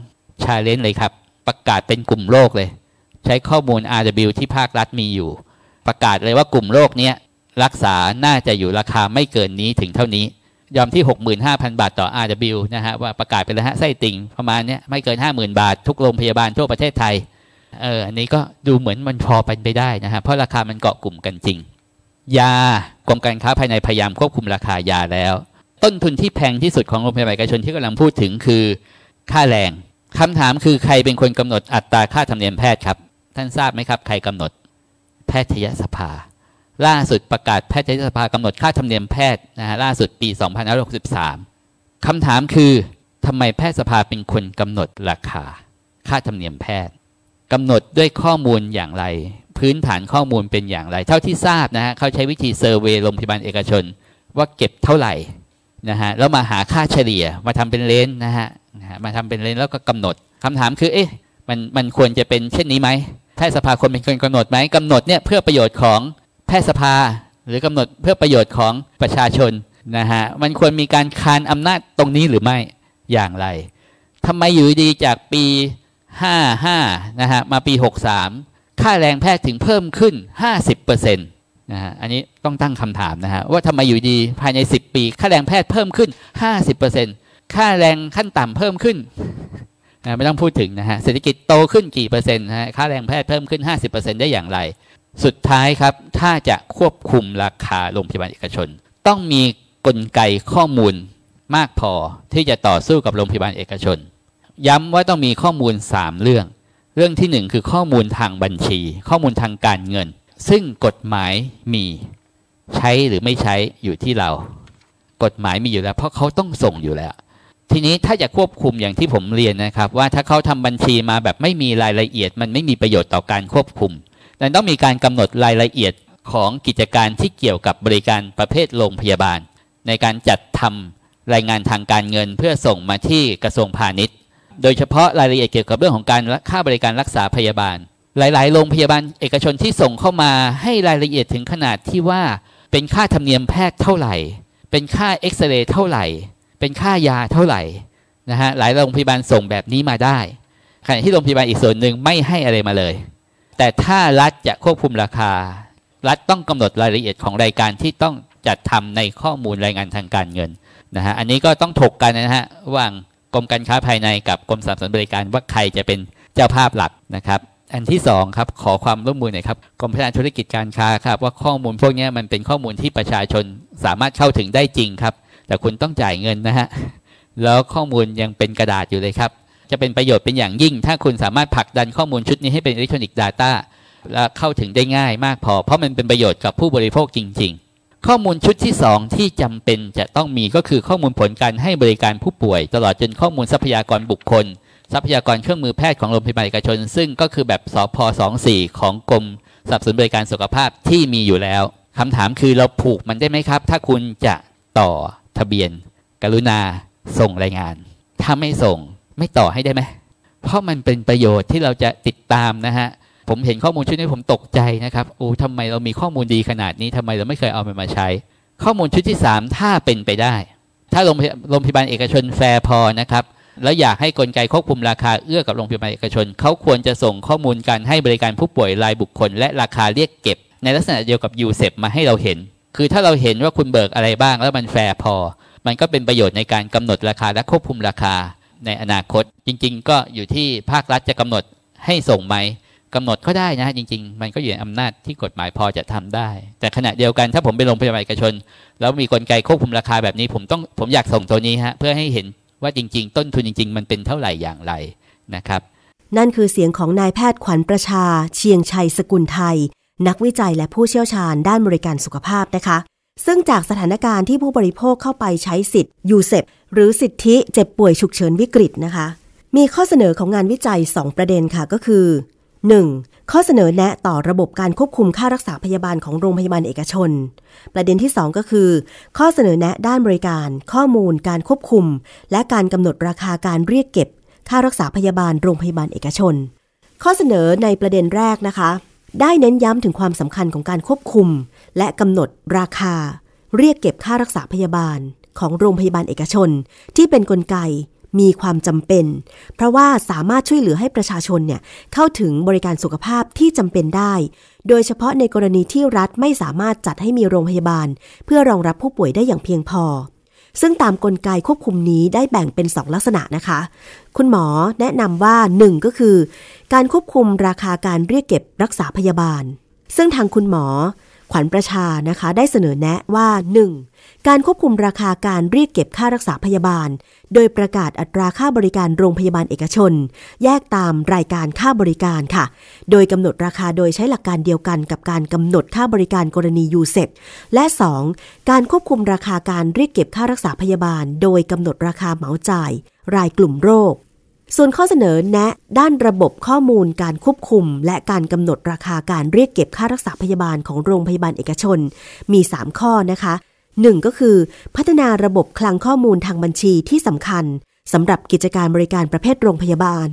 2 challenge เลยครับประกาศเป็นกลุ่มโรคเลยใช้ข้อมูล RW ที่ภาครัฐมีอยู่ประกาศเลยว่ากลุ่มโรคนี้รักษาน่าจะอยู่ราคาไม่เกินนี้ถึงเท่านี้ยอมที่ 65,000 บาทต่อ RW นะฮะว่าประกาศไปเลยฮะไส้ติ่งประมาณนี้ไม่เกิน 50,000 บาททุกโรงพยาบาลทั่วประเทศไทยอันนี้ก็ดูเหมือนมันพอเป็นไปได้นะฮะเพราะราคามันเกาะกลุ่มกันจริงยากรมการค้าภายในพยายามควบคุมราคายาแล้วต้นทุนที่แพงที่สุดของโรงพยาบาลเอกชนที่กำลังพูดถึงคือค่าแรงคำถามคือใครเป็นคนกำหนดอัตราค่าธรรมเนียมแพทย์ครับท่านทราบไหมครับใครกำหนดแพทยสภาล่าสุดประกาศแพทยสภากำหนดค่าธรรมเนียมแพทย์นะฮะล่าสุดปี 2563 คำถามคือทำไมแพทยสภาเป็นคนกำหนดราคาค่าธรรมเนียมแพทย์กำหนดด้วยข้อมูลอย่างไรพื้นฐานข้อมูลเป็นอย่างไรเท่าที่ทราบนะฮะเขาใช้วิธีเซอร์เวย์โรงพยาบาลเอกชนว่าเก็บเท่าไหร่นะฮะแล้วมาหาค่าเฉลี่ยมาทำเป็นเลนส์นะฮะมาทำเป็นเลนส์แล้วก็กำหนดคำถามคือมันควรจะเป็นเช่นนี้ไหมแพทยสภาควรเป็นคนกำหนดไหมกำหนดเนี่ยเพื่อประโยชน์ของแพทยสภาหรือกำหนดเพื่อประโยชน์ของประชาชนนะฮะมันควรมีการคานอำนาจตรงนี้หรือไม่อย่างไรทำไมอยู่ดีจากปี55นะฮะมาปี63ค่าแรงแพทย์ถึงเพิ่มขึ้น 50% นะฮะอันนี้ต้องตั้งคำถามนะฮะว่าทำไมอยู่ดีภายใน10ปีค่าแรงแพทย์เพิ่มขึ้น 50% ค่าแรงขั้นต่ำเพิ่มขึ้นนะไม่ต้องพูดถึงนะฮะเศรษฐกิจโตขึ้นกี่เปอร์เซ็นต์นะฮะค่าแรงแพทย์เพิ่มขึ้น 50% ได้อย่างไรสุดท้ายครับถ้าจะควบคุมราคาโรงพยาบาลเอกชนต้องมีกลไกข้อมูลมากพอที่จะต่อสู้กับโรงพยาบาลเอกชนย้ำว่าต้องมีข้อมูล3เรื่องที่1คือข้อมูลทางบัญชีข้อมูลทางการเงินซึ่งกฎหมายมีใช้หรือไม่ใช้อยู่ที่เรากฎหมายมีอยู่แล้วเพราะเขาต้องส่งอยู่แล้วทีนี้ถ้าจะควบคุมอย่างที่ผมเรียนนะครับว่าถ้าเขาทำบัญชีมาแบบไม่มีรายละเอียดมันไม่มีประโยชน์ต่อการควบคุมดังนั้นต้องมีการกำหนดรายละเอียดของกิจการที่เกี่ยวกับบริการประเภทโรงพยาบาลในการจัดทำรายงานทางการเงินเพื่อส่งมาที่กระทรวงพาณิชย์โดยเฉพาะรายละเอียดเกี่ยวกับเรื่องของการค่าบริการรักษาพยาบาลหลายๆโรงพยาบาลเอกชนที่ส่งเข้ามาให้รายละเอียดถึงขนาดที่ว่าเป็นค่าธรรมเนียมแพทย์เท่าไหร่เป็นค่าเอ็กซเรย์เท่าไหร่เป็นค่ายาเท่าไหร่นะฮะหลายโรงพยาบาลส่งแบบนี้มาได้ขณะที่โรงพยาบาลอีกส่วนหนึ่งไม่ให้อะไรมาเลยแต่ถ้ารัฐจะควบคุมราคารัฐต้องกำหนดรายละเอียดของรายการที่ต้องจัดทำในข้อมูลรายงานทางการเงินนะฮะอันนี้ก็ต้องถกกันนะฮะระหว่างกรมการค้าภายในกับกรมสนับสนุนบริการว่าใครจะเป็นเจ้าภาพหลักนะครับอันที่2ครับขอความร่วมมือหน่อยครับกรมพัฒนาธุรกิจการค้าครับว่าข้อมูลพวกนี้มันเป็นข้อมูลที่ประชาชนสามารถเข้าถึงได้จริงครับแต่คุณต้องจ่ายเงินนะฮะแล้วข้อมูลยังเป็นกระดาษอยู่เลยครับจะเป็นประโยชน์เป็นอย่างยิ่งถ้าคุณสามารถผลักดันข้อมูลชุดนี้ให้เป็นอิเล็กทรอนิกส์ Data และเข้าถึงได้ง่ายมากพอเพราะมันเป็นประโยชน์กับผู้บริโภคจริงๆข้อมูลชุดที่2ที่จำเป็นจะต้องมีก็คือข้อมูลผลการให้บริการผู้ป่วยตลอดจนข้อมูลทรัพยากรบุคคลทรัพยากรเครื่องมือแพทย์ของโรงพยาบาลเอกชนซึ่งก็คือแบบสพ24ของกรมสนับสนุนบริการสุขภาพที่มีอยู่แล้วคำถามคือเราผูกมันได้ไหมครับถ้าคุณจะต่อทะเบียนกรุณาส่งรายงานถ้าไม่ส่งไม่ต่อให้ได้ไหมเพราะมันเป็นประโยชน์ที่เราจะติดตามนะฮะผมเห็นข้อมูลชุดนี้ผมตกใจนะครับโอ้ทำไมเรามีข้อมูลดีขนาดนี้ทำไมเราไม่เคยเอามันมาใช้ข้อมูลชุดที่3ถ้าเป็นไปได้ถ้าโรงพยาบาลเอกชนแฟร์พอนะครับแล้วอยากให้กลไกควบคุมราคาเอื้อกับโรงพยาบาลเอกชนเขาควรจะส่งข้อมูลการให้บริการผู้ป่วยรายบุคคลและราคาเรียกเก็บในลักษณะเดียวกับยูเซปมาให้เราเห็นคือถ้าเราเห็นว่าคุณเบิกอะไรบ้างแล้วมันแฟร์พอมันก็เป็นประโยชน์ในการกำหนดราคาและควบคุมราคาในอนาคตจริงๆก็อยู่ที่ภาครัฐจะกำหนดให้ส่งไหมกำหนดก็ได้นะจริงๆมันก็อยู่ในอำนาจที่กฎหมายพอจะทำได้แต่ขณะเดียวกันถ้าผมเป็นโรงพยาบาลเอกชนแล้วมีกลไกควบคุมราคาแบบนี้ผมอยากส่งตัวนี้ฮะเพื่อให้เห็นว่าจริงๆต้นทุนจริงๆมันเป็นเท่าไหร่อย่างไรนะครับนั่นคือเสียงของนายแพทย์ขวัญประชาเชียงชัยสกุลไทยนักวิจัยและผู้เชี่ยวชาญด้านบริการสุขภาพนะคะซึ่งจากสถานการณ์ที่ผู้บริโภคเข้าไปใช้สิทธิ์ยูเซปหรือสิทธิเจ็บป่วยฉุกเฉินวิกฤตนะคะมีข้อเสนอของงานวิจัย2ประเด็นค่ะก็คือ 1. ข้อเสนอแนะต่อระบบการควบคุมค่ารักษาพยาบาลของโรงพยาบาลเอกชนประเด็นที่2ก็คือข้อเสนอแนะด้านบริการข้อมูลการควบคุมและการกำหนดราคาการเรียกเก็บค่ารักษาพยาบาลโรงพยาบาลเอกชนข้อเสนอในประเด็นแรกนะคะได้เน้นย้ำถึงความสำคัญของการควบคุมและกำหนดราคาเรียกเก็บค่ารักษาพยาบาลของโรงพยาบาลเอกชนที่เป็นกลไกมีความจำเป็นเพราะว่าสามารถช่วยเหลือให้ประชาชนเนี่ยเข้าถึงบริการสุขภาพที่จำเป็นได้โดยเฉพาะในกรณีที่รัฐไม่สามารถจัดให้มีโรงพยาบาลเพื่อรองรับผู้ป่วยได้อย่างเพียงพอซึ่งตามกลไกควบคุมนี้ได้แบ่งเป็น2ลักษณะนะคะคุณหมอแนะนำว่า1ก็คือการควบคุมราคาการเรียกเก็บรักษาพยาบาลซึ่งทางคุณหมอขวัญประชานะคะได้เสนอแนะว่า 1. การควบคุมราคาการเรียกเก็บค่ารักษาพยาบาลโดยประกาศอัตราค่าบริการโรงพยาบาลเอกชนแยกตามรายการค่าบริการค่ะโดยกำหนดราคาโดยใช้หลักการเดียวกันกับการกำหนดค่าบริการกรณียูเซปและ 2. การควบคุมราคาการเรียกเก็บค่ารักษาพยาบาลโดยกำหนดราคาเหมาจ่ายรายกลุ่มโรคส่วนข้อเสนอแนะด้านระบบข้อมูลการควบคุมและการกำหนดราคาการเรียกเก็บค่ารักษาพยาบาลของโรงพยาบาลเอกชนมี3ข้อนะคะ1ก็คือพัฒนาระบบคลังข้อมูลทางบัญชีที่สำคัญสำหรับกิจการบริการประเภทโรงพยาบาล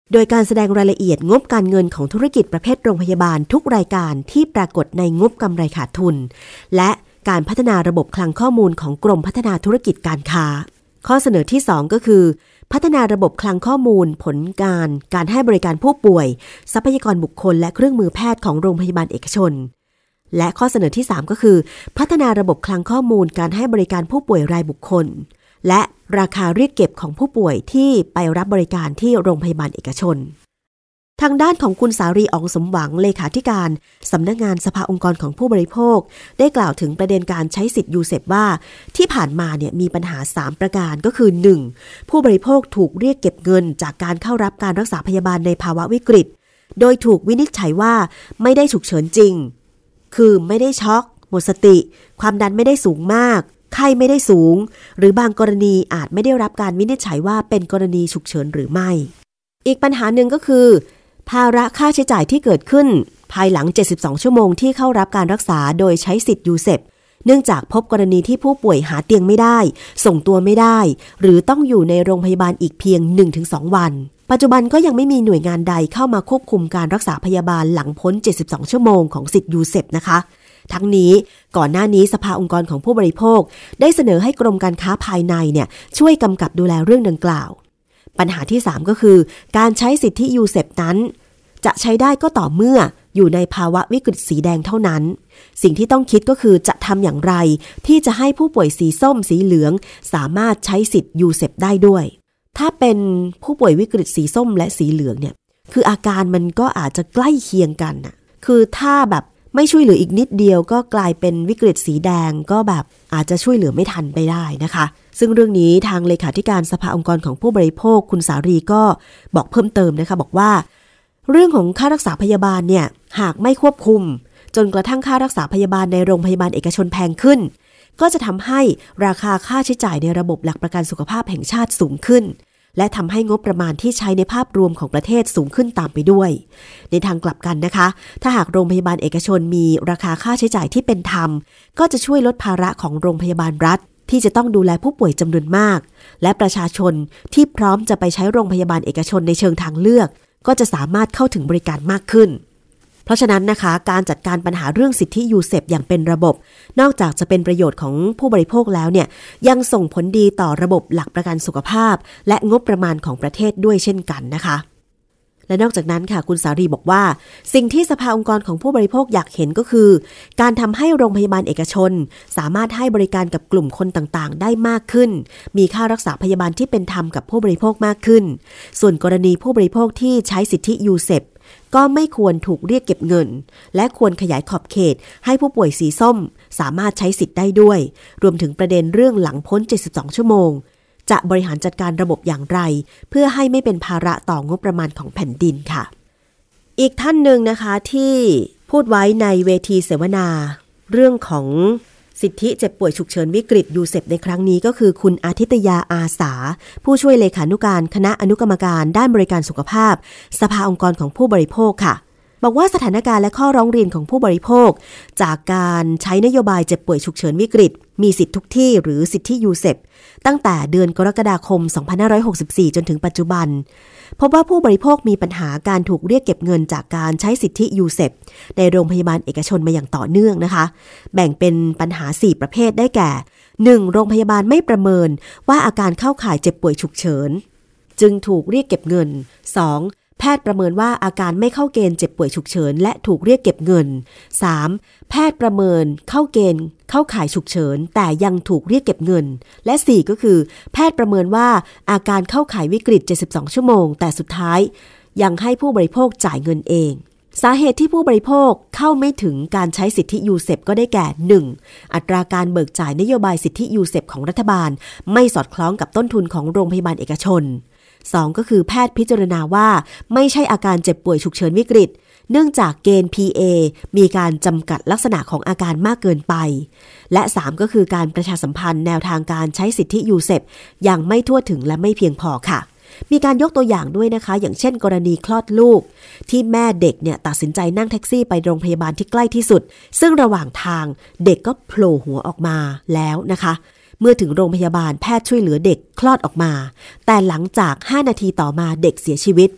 โดยการแสดงรายละเอียดงบการเงินของธุรกิจประเภทโรงพยาบาลทุกรายการที่ปรากฏในงบกำไรขาดทุนและการพัฒนาระบบคลังข้อมูลของกรมพัฒนาธุรกิจการค้าข้อเสนอที่2ก็คือพัฒนาระบบคลังข้อมูลผลการให้บริการผู้ป่วยทรัพยากรบุคคลและเครื่องมือแพทย์ของโรงพยาบาลเอกชนและข้อเสนอที่3ก็คือพัฒนาระบบคลังข้อมูลการให้บริการผู้ป่วยรายบุคคลและราคาเรียกเก็บของผู้ป่วยที่ไปรับบริการที่โรงพยาบาลเอกชนทางด้านของคุณสารีอ๋องสมหวังเลขาธิการสำนักงานสภาองค์กรของผู้บริโภคได้กล่าวถึงประเด็นการใช้สิทธิ์ยูเซปว่าที่ผ่านมาเนี่ยมีปัญหา3ประการก็คือ 1. ผู้บริโภคถูกเรียกเก็บเงินจากการเข้ารับการรักษาพยาบาลในภาวะวิกฤตโดยถูกวินิจฉัยว่าไม่ได้ฉุกเฉินจริงคือไม่ได้ช็อกหมดสติความดันไม่ได้สูงมากไข้ไม่ได้สูงหรือบางกรณีอาจไม่ได้รับการวินิจฉัยว่าเป็นกรณีฉุกเฉินหรือไม่อีกปัญหาหนึ่งก็คือภาระค่าใช้จ่ายที่เกิดขึ้นภายหลัง72ชั่วโมงที่เข้ารับการรักษาโดยใช้สิทธิ์ยูเซปเนื่องจากพบกรณีที่ผู้ป่วยหาเตียงไม่ได้ส่งตัวไม่ได้หรือต้องอยู่ในโรงพยาบาลอีกเพียง 1-2 วันปัจจุบันก็ยังไม่มีหน่วยงานใดเข้ามาควบคุมการรักษาพยาบาลหลังพ้น72ชั่วโมงของสิทธิ์ยูเซปนะคะทั้งนี้ก่อนหน้านี้สภาองค์กรของผู้บริโภคได้เสนอให้กรมการค้าภายในเนี่ยช่วยกำกับดูแลเรื่องดังกล่าวปัญหาที่3ก็คือการใช้สิทธิยูเซปนั้นจะใช้ได้ก็ต่อเมื่ออยู่ในภาวะวิกฤตสีแดงเท่านั้นสิ่งที่ต้องคิดก็คือจะทำอย่างไรที่จะให้ผู้ป่วยสีส้มสีเหลืองสามารถใช้สิทธิ์ยูเซปได้ด้วยถ้าเป็นผู้ป่วยวิกฤตสีส้มและสีเหลืองเนี่ยคืออาการมันก็อาจจะใกล้เคียงกันน่ะคือถ้าแบบไม่ช่วยเหลืออีกนิดเดียวก็กลายเป็นวิกฤตสีแดงก็แบบอาจจะช่วยเหลือไม่ทันไปได้นะคะซึ่งเรื่องนี้ทางเลขาธิการสภาองค์กรของผู้บริโภคคุณสารีก็บอกเพิ่มเติมนะคะบอกว่าเรื่องของค่ารักษาพยาบาลเนี่ยหากไม่ควบคุมจนกระทั่งค่ารักษาพยาบาลในโรงพยาบาลเอกชนแพงขึ้นก็จะทำให้ราคาค่าใช้จ่ายในระบบหลักประกันสุขภาพแห่งชาติสูงขึ้นและทำให้งบประมาณที่ใช้ในภาพรวมของประเทศสูงขึ้นตามไปด้วยในทางกลับกันนะคะถ้าหากโรงพยาบาลเอกชนมีราคาค่าใช้จ่ายที่เป็นธรรมก็จะช่วยลดภาระของโรงพยาบาลรัฐที่จะต้องดูแลผู้ป่วยจำนวนมากและประชาชนที่พร้อมจะไปใช้โรงพยาบาลเอกชนในเชิงทางเลือกก็จะสามารถเข้าถึงบริการมากขึ้นเพราะฉะนั้นนะคะการจัดการปัญหาเรื่องสิทธิยูเซปอย่างเป็นระบบนอกจากจะเป็นประโยชน์ของผู้บริโภคแล้วเนี่ยยังส่งผลดีต่อระบบหลักประกันสุขภาพและงบประมาณของประเทศด้วยเช่นกันนะคะและนอกจากนั้นค่ะคุณสารีบอกว่าสิ่งที่สภาองค์กรของผู้บริโภคอยากเห็นก็คือการทำให้โรงพยาบาลเอกชนสามารถให้บริการกับกลุ่มคนต่างๆได้มากขึ้นมีค่ารักษาพยาบาลที่เป็นธรรมกับผู้บริโภคมากขึ้นส่วนกรณีผู้บริโภคที่ใช้สิทธิยูเซปก็ไม่ควรถูกเรียกเก็บเงินและควรขยายขอบเขตให้ผู้ป่วยสีส้มสามารถใช้สิทธิ์ได้ด้วยรวมถึงประเด็นเรื่องหลังพ้น72ชั่วโมงจะบริหารจัดการระบบอย่างไรเพื่อให้ไม่เป็นภาระต่องบประมาณของแผ่นดินค่ะอีกท่านหนึ่งนะคะที่พูดไว้ในเวทีเสวนาเรื่องของสิทธิเจ็บป่วยฉุกเฉินวิกฤตยูเซปในครั้งนี้ก็คือคุณอาทิตยาอาสาผู้ช่วยเลขานุการคณะอนุกรรมการด้านบริการสุขภาพสภาองค์กรของผู้บริโภคค่ะบอกว่าสถานการณ์และข้อร้องเรียนของผู้บริโภคจากการใช้นโยบายเจ็บป่วยฉุกเฉินวิกฤตมีสิทธิทุกที่หรือสิทธิยูเซปตั้งแต่เดือนกรกฎาคม 2564 จนถึงปัจจุบันพบว่าผู้บริโภคมีปัญหาการถูกเรียกเก็บเงินจากการใช้สิทธิยูเซปในโรงพยาบาลเอกชนมาอย่างต่อเนื่องนะคะแบ่งเป็นปัญหา4ประเภทได้แก่ 1. โรงพยาบาลไม่ประเมินว่าอาการเข้าข่ายเจ็บป่วยฉุกเฉินจึงถูกเรียกเก็บเงิน 2. แพทย์ประเมินว่าอาการไม่เข้าเกณฑ์เจ็บป่วยฉุกเฉินและถูกเรียกเก็บเงิน 3. แพทย์ประเมินเข้าเกณฑ์เข้าข่ายฉุกเฉินแต่ยังถูกเรียกเก็บเงินและ 4. ก็คือแพทย์ประเมินว่าอาการเข้าข่ายวิกฤต72ชั่วโมงแต่สุดท้ายยังให้ผู้บริโภคจ่ายเงินเองสาเหตุที่ผู้บริโภคเข้าไม่ถึงการใช้สิทธิยูเซปก็ได้แก่ 1. อัตราการเบิกจ่ายนโยบายสิทธิยูเซปของรัฐบาลไม่สอดคล้องกับต้นทุนของโรงพยาบาลเอกชน 2. ก็คือแพทย์พิจารณาว่าไม่ใช่อาการเจ็บป่วยฉุกเฉินวิกฤตเนื่องจากเกณฑ์ PA มีการจำกัดลักษณะของอาการมากเกินไปและ 3. ก็คือการประชาสัมพันธ์แนวทางการใช้สิทธิยูเซปยังไม่ทั่วถึงและไม่เพียงพอค่ะมีการยกตัวอย่างด้วยนะคะอย่างเช่นกรณีคลอดลูกที่แม่เด็กเนี่ยตัดสินใจนั่งแท็กซี่ไปโรงพยาบาลที่ใกล้ที่สุดซึ่งระหว่างทางเด็กก็โผล่หัวออกมาแล้วนะคะเมื่อถึงโรงพยาบาลแพทย์ช่วยเหลือเด็กคลอดออกมาแต่หลังจาก5นาทีต่อมาเด็กเสียชีวิต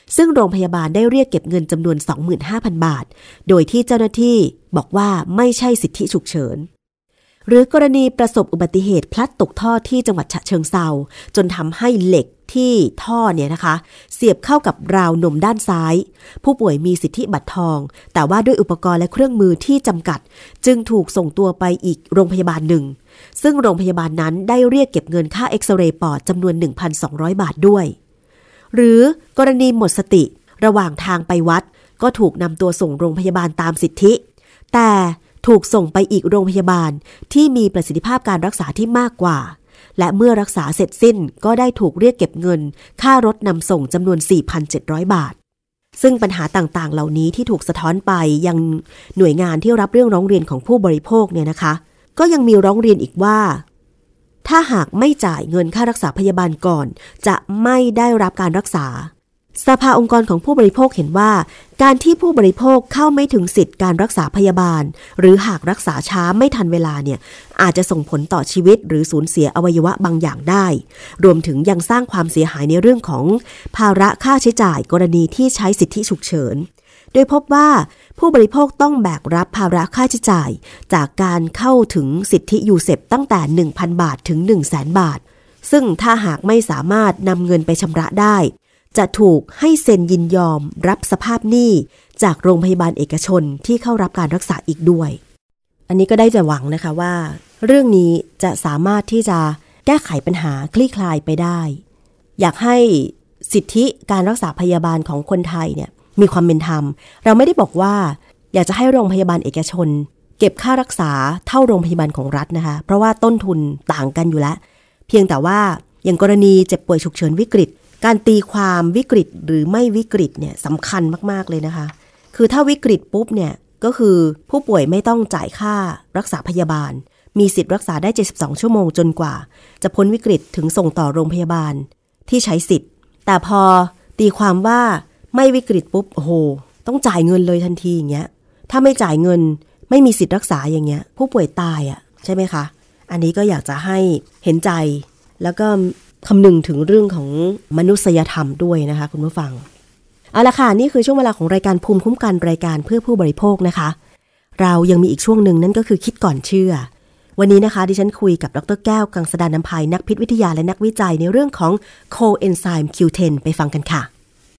ซึ่งโรงพยาบาลได้เรียกเก็บเงินจำนวน 25,000 บาทโดยที่เจ้าหน้าที่บอกว่าไม่ใช่สิทธิฉุกเฉินหรือกรณีประสบอุบัติเหตุพลัดตกท่อที่จังหวัดฉะเชิงเทราจนทำให้เหล็กที่ท่อเนี่ยนะคะเสียบเข้ากับราวนมด้านซ้ายผู้ป่วยมีสิทธิบัตรทองแต่ว่าด้วยอุปกรณ์และเครื่องมือที่จำกัดจึงถูกส่งตัวไปอีกโรงพยาบาลหนึ่งซึ่งโรงพยาบาลนั้นได้เรียกเก็บเงินค่าเอ็กซเรย์ปอดจำนวน 1,200 บาทด้วยหรือกรณีหมดสติระหว่างทางไปวัดก็ถูกนำตัวส่งโรงพยาบาลตามสิทธิแต่ถูกส่งไปอีกโรงพยาบาลที่มีประสิทธิภาพการรักษาที่มากกว่าและเมื่อรักษาเสร็จสิ้นก็ได้ถูกเรียกเก็บเงินค่ารถนำส่งจำนวน 4,700 บาทซึ่งปัญหาต่างๆเหล่านี้ที่ถูกสะท้อนไปยังหน่วยงานที่รับเรื่องร้องเรียนของผู้บริโภคเนี่ยนะคะก็ยังมีร้องเรียนอีกว่าถ้าหากไม่จ่ายเงินค่ารักษาพยาบาลก่อนจะไม่ได้รับการรักษาสภาองค์กรของผู้บริโภคเห็นว่าการที่ผู้บริโภคเข้าไม่ถึงสิทธิการรักษาพยาบาลหรือหากรักษาช้าไม่ทันเวลาเนี่ยอาจจะส่งผลต่อชีวิตหรือสูญเสียอวัยวะบางอย่างได้รวมถึงยังสร้างความเสียหายในเรื่องของภาระค่าใช้จ่ายกรณีที่ใช้สิทธิฉุกเฉินโดยพบว่าผู้บริโภคต้องแบกรับภาระค่าใช้จ่ายจากการเข้าถึงสิทธิยูเซปตั้งแต่ 1,000 บาทถึง 100,000 บาทซึ่งถ้าหากไม่สามารถนำเงินไปชำระได้จะถูกให้เซ็นยินยอมรับสภาพหนี้จากโรงพยาบาลเอกชนที่เข้ารับการรักษาอีกด้วยอันนี้ก็ได้แต่หวังนะคะว่าเรื่องนี้จะสามารถที่จะแก้ไขปัญหาคลี่คลายไปได้อยากให้สิทธิการรักษาพยาบาลของคนไทยเนี่ยมีความเป็นธรรมเราไม่ได้บอกว่าอยากจะให้โรงพยาบาลเอกชนเก็บค่ารักษาเท่าโรงพยาบาลของรัฐนะคะเพราะว่าต้นทุนต่างกันอยู่แล้วเพียงแต่ว่าอย่างกรณีเจ็บป่วยฉุกเฉินวิกฤตการตีความวิกฤตหรือไม่วิกฤตเนี่ยสำคัญมากๆเลยนะคะคือถ้าวิกฤตปุ๊บเนี่ยก็คือผู้ป่วยไม่ต้องจ่ายค่ารักษาพยาบาลมีสิทธิ์รักษาได้72ชั่วโมงจนกว่าจะพ้นวิกฤตถึงส่งต่อโรงพยาบาลที่ใช้สิทธิ์แต่พอตีความว่าไม่วิกฤตปุ๊บโอ้โหต้องจ่ายเงินเลยทันทีอย่างเงี้ยถ้าไม่จ่ายเงินไม่มีสิทธิ์รักษาอย่างเงี้ยผู้ป่วยตายอ่ะใช่ไหมคะอันนี้ก็อยากจะให้เห็นใจแล้วก็คำนึงถึงเรื่องของมนุษยธรรมด้วยนะคะคุณผู้ฟังเอาละค่ะนี่คือช่วงเวลาของรายการภูมิคุ้มกันรายการเพื่อผู้บริโภคนะคะเรายังมีอีกช่วงหนึ่งนั่นก็คือคิดก่อนเชื่อวันนี้นะคะดิฉันคุยกับดร.แก้วกังสดาลอำไพนักพิษวิทยาและนักวิจัยในเรื่องของโคเอนไซม์ Q10 ไปฟังกันค่ะ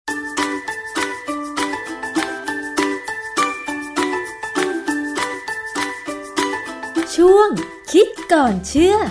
ช่วงคิดก่อนเชื่อ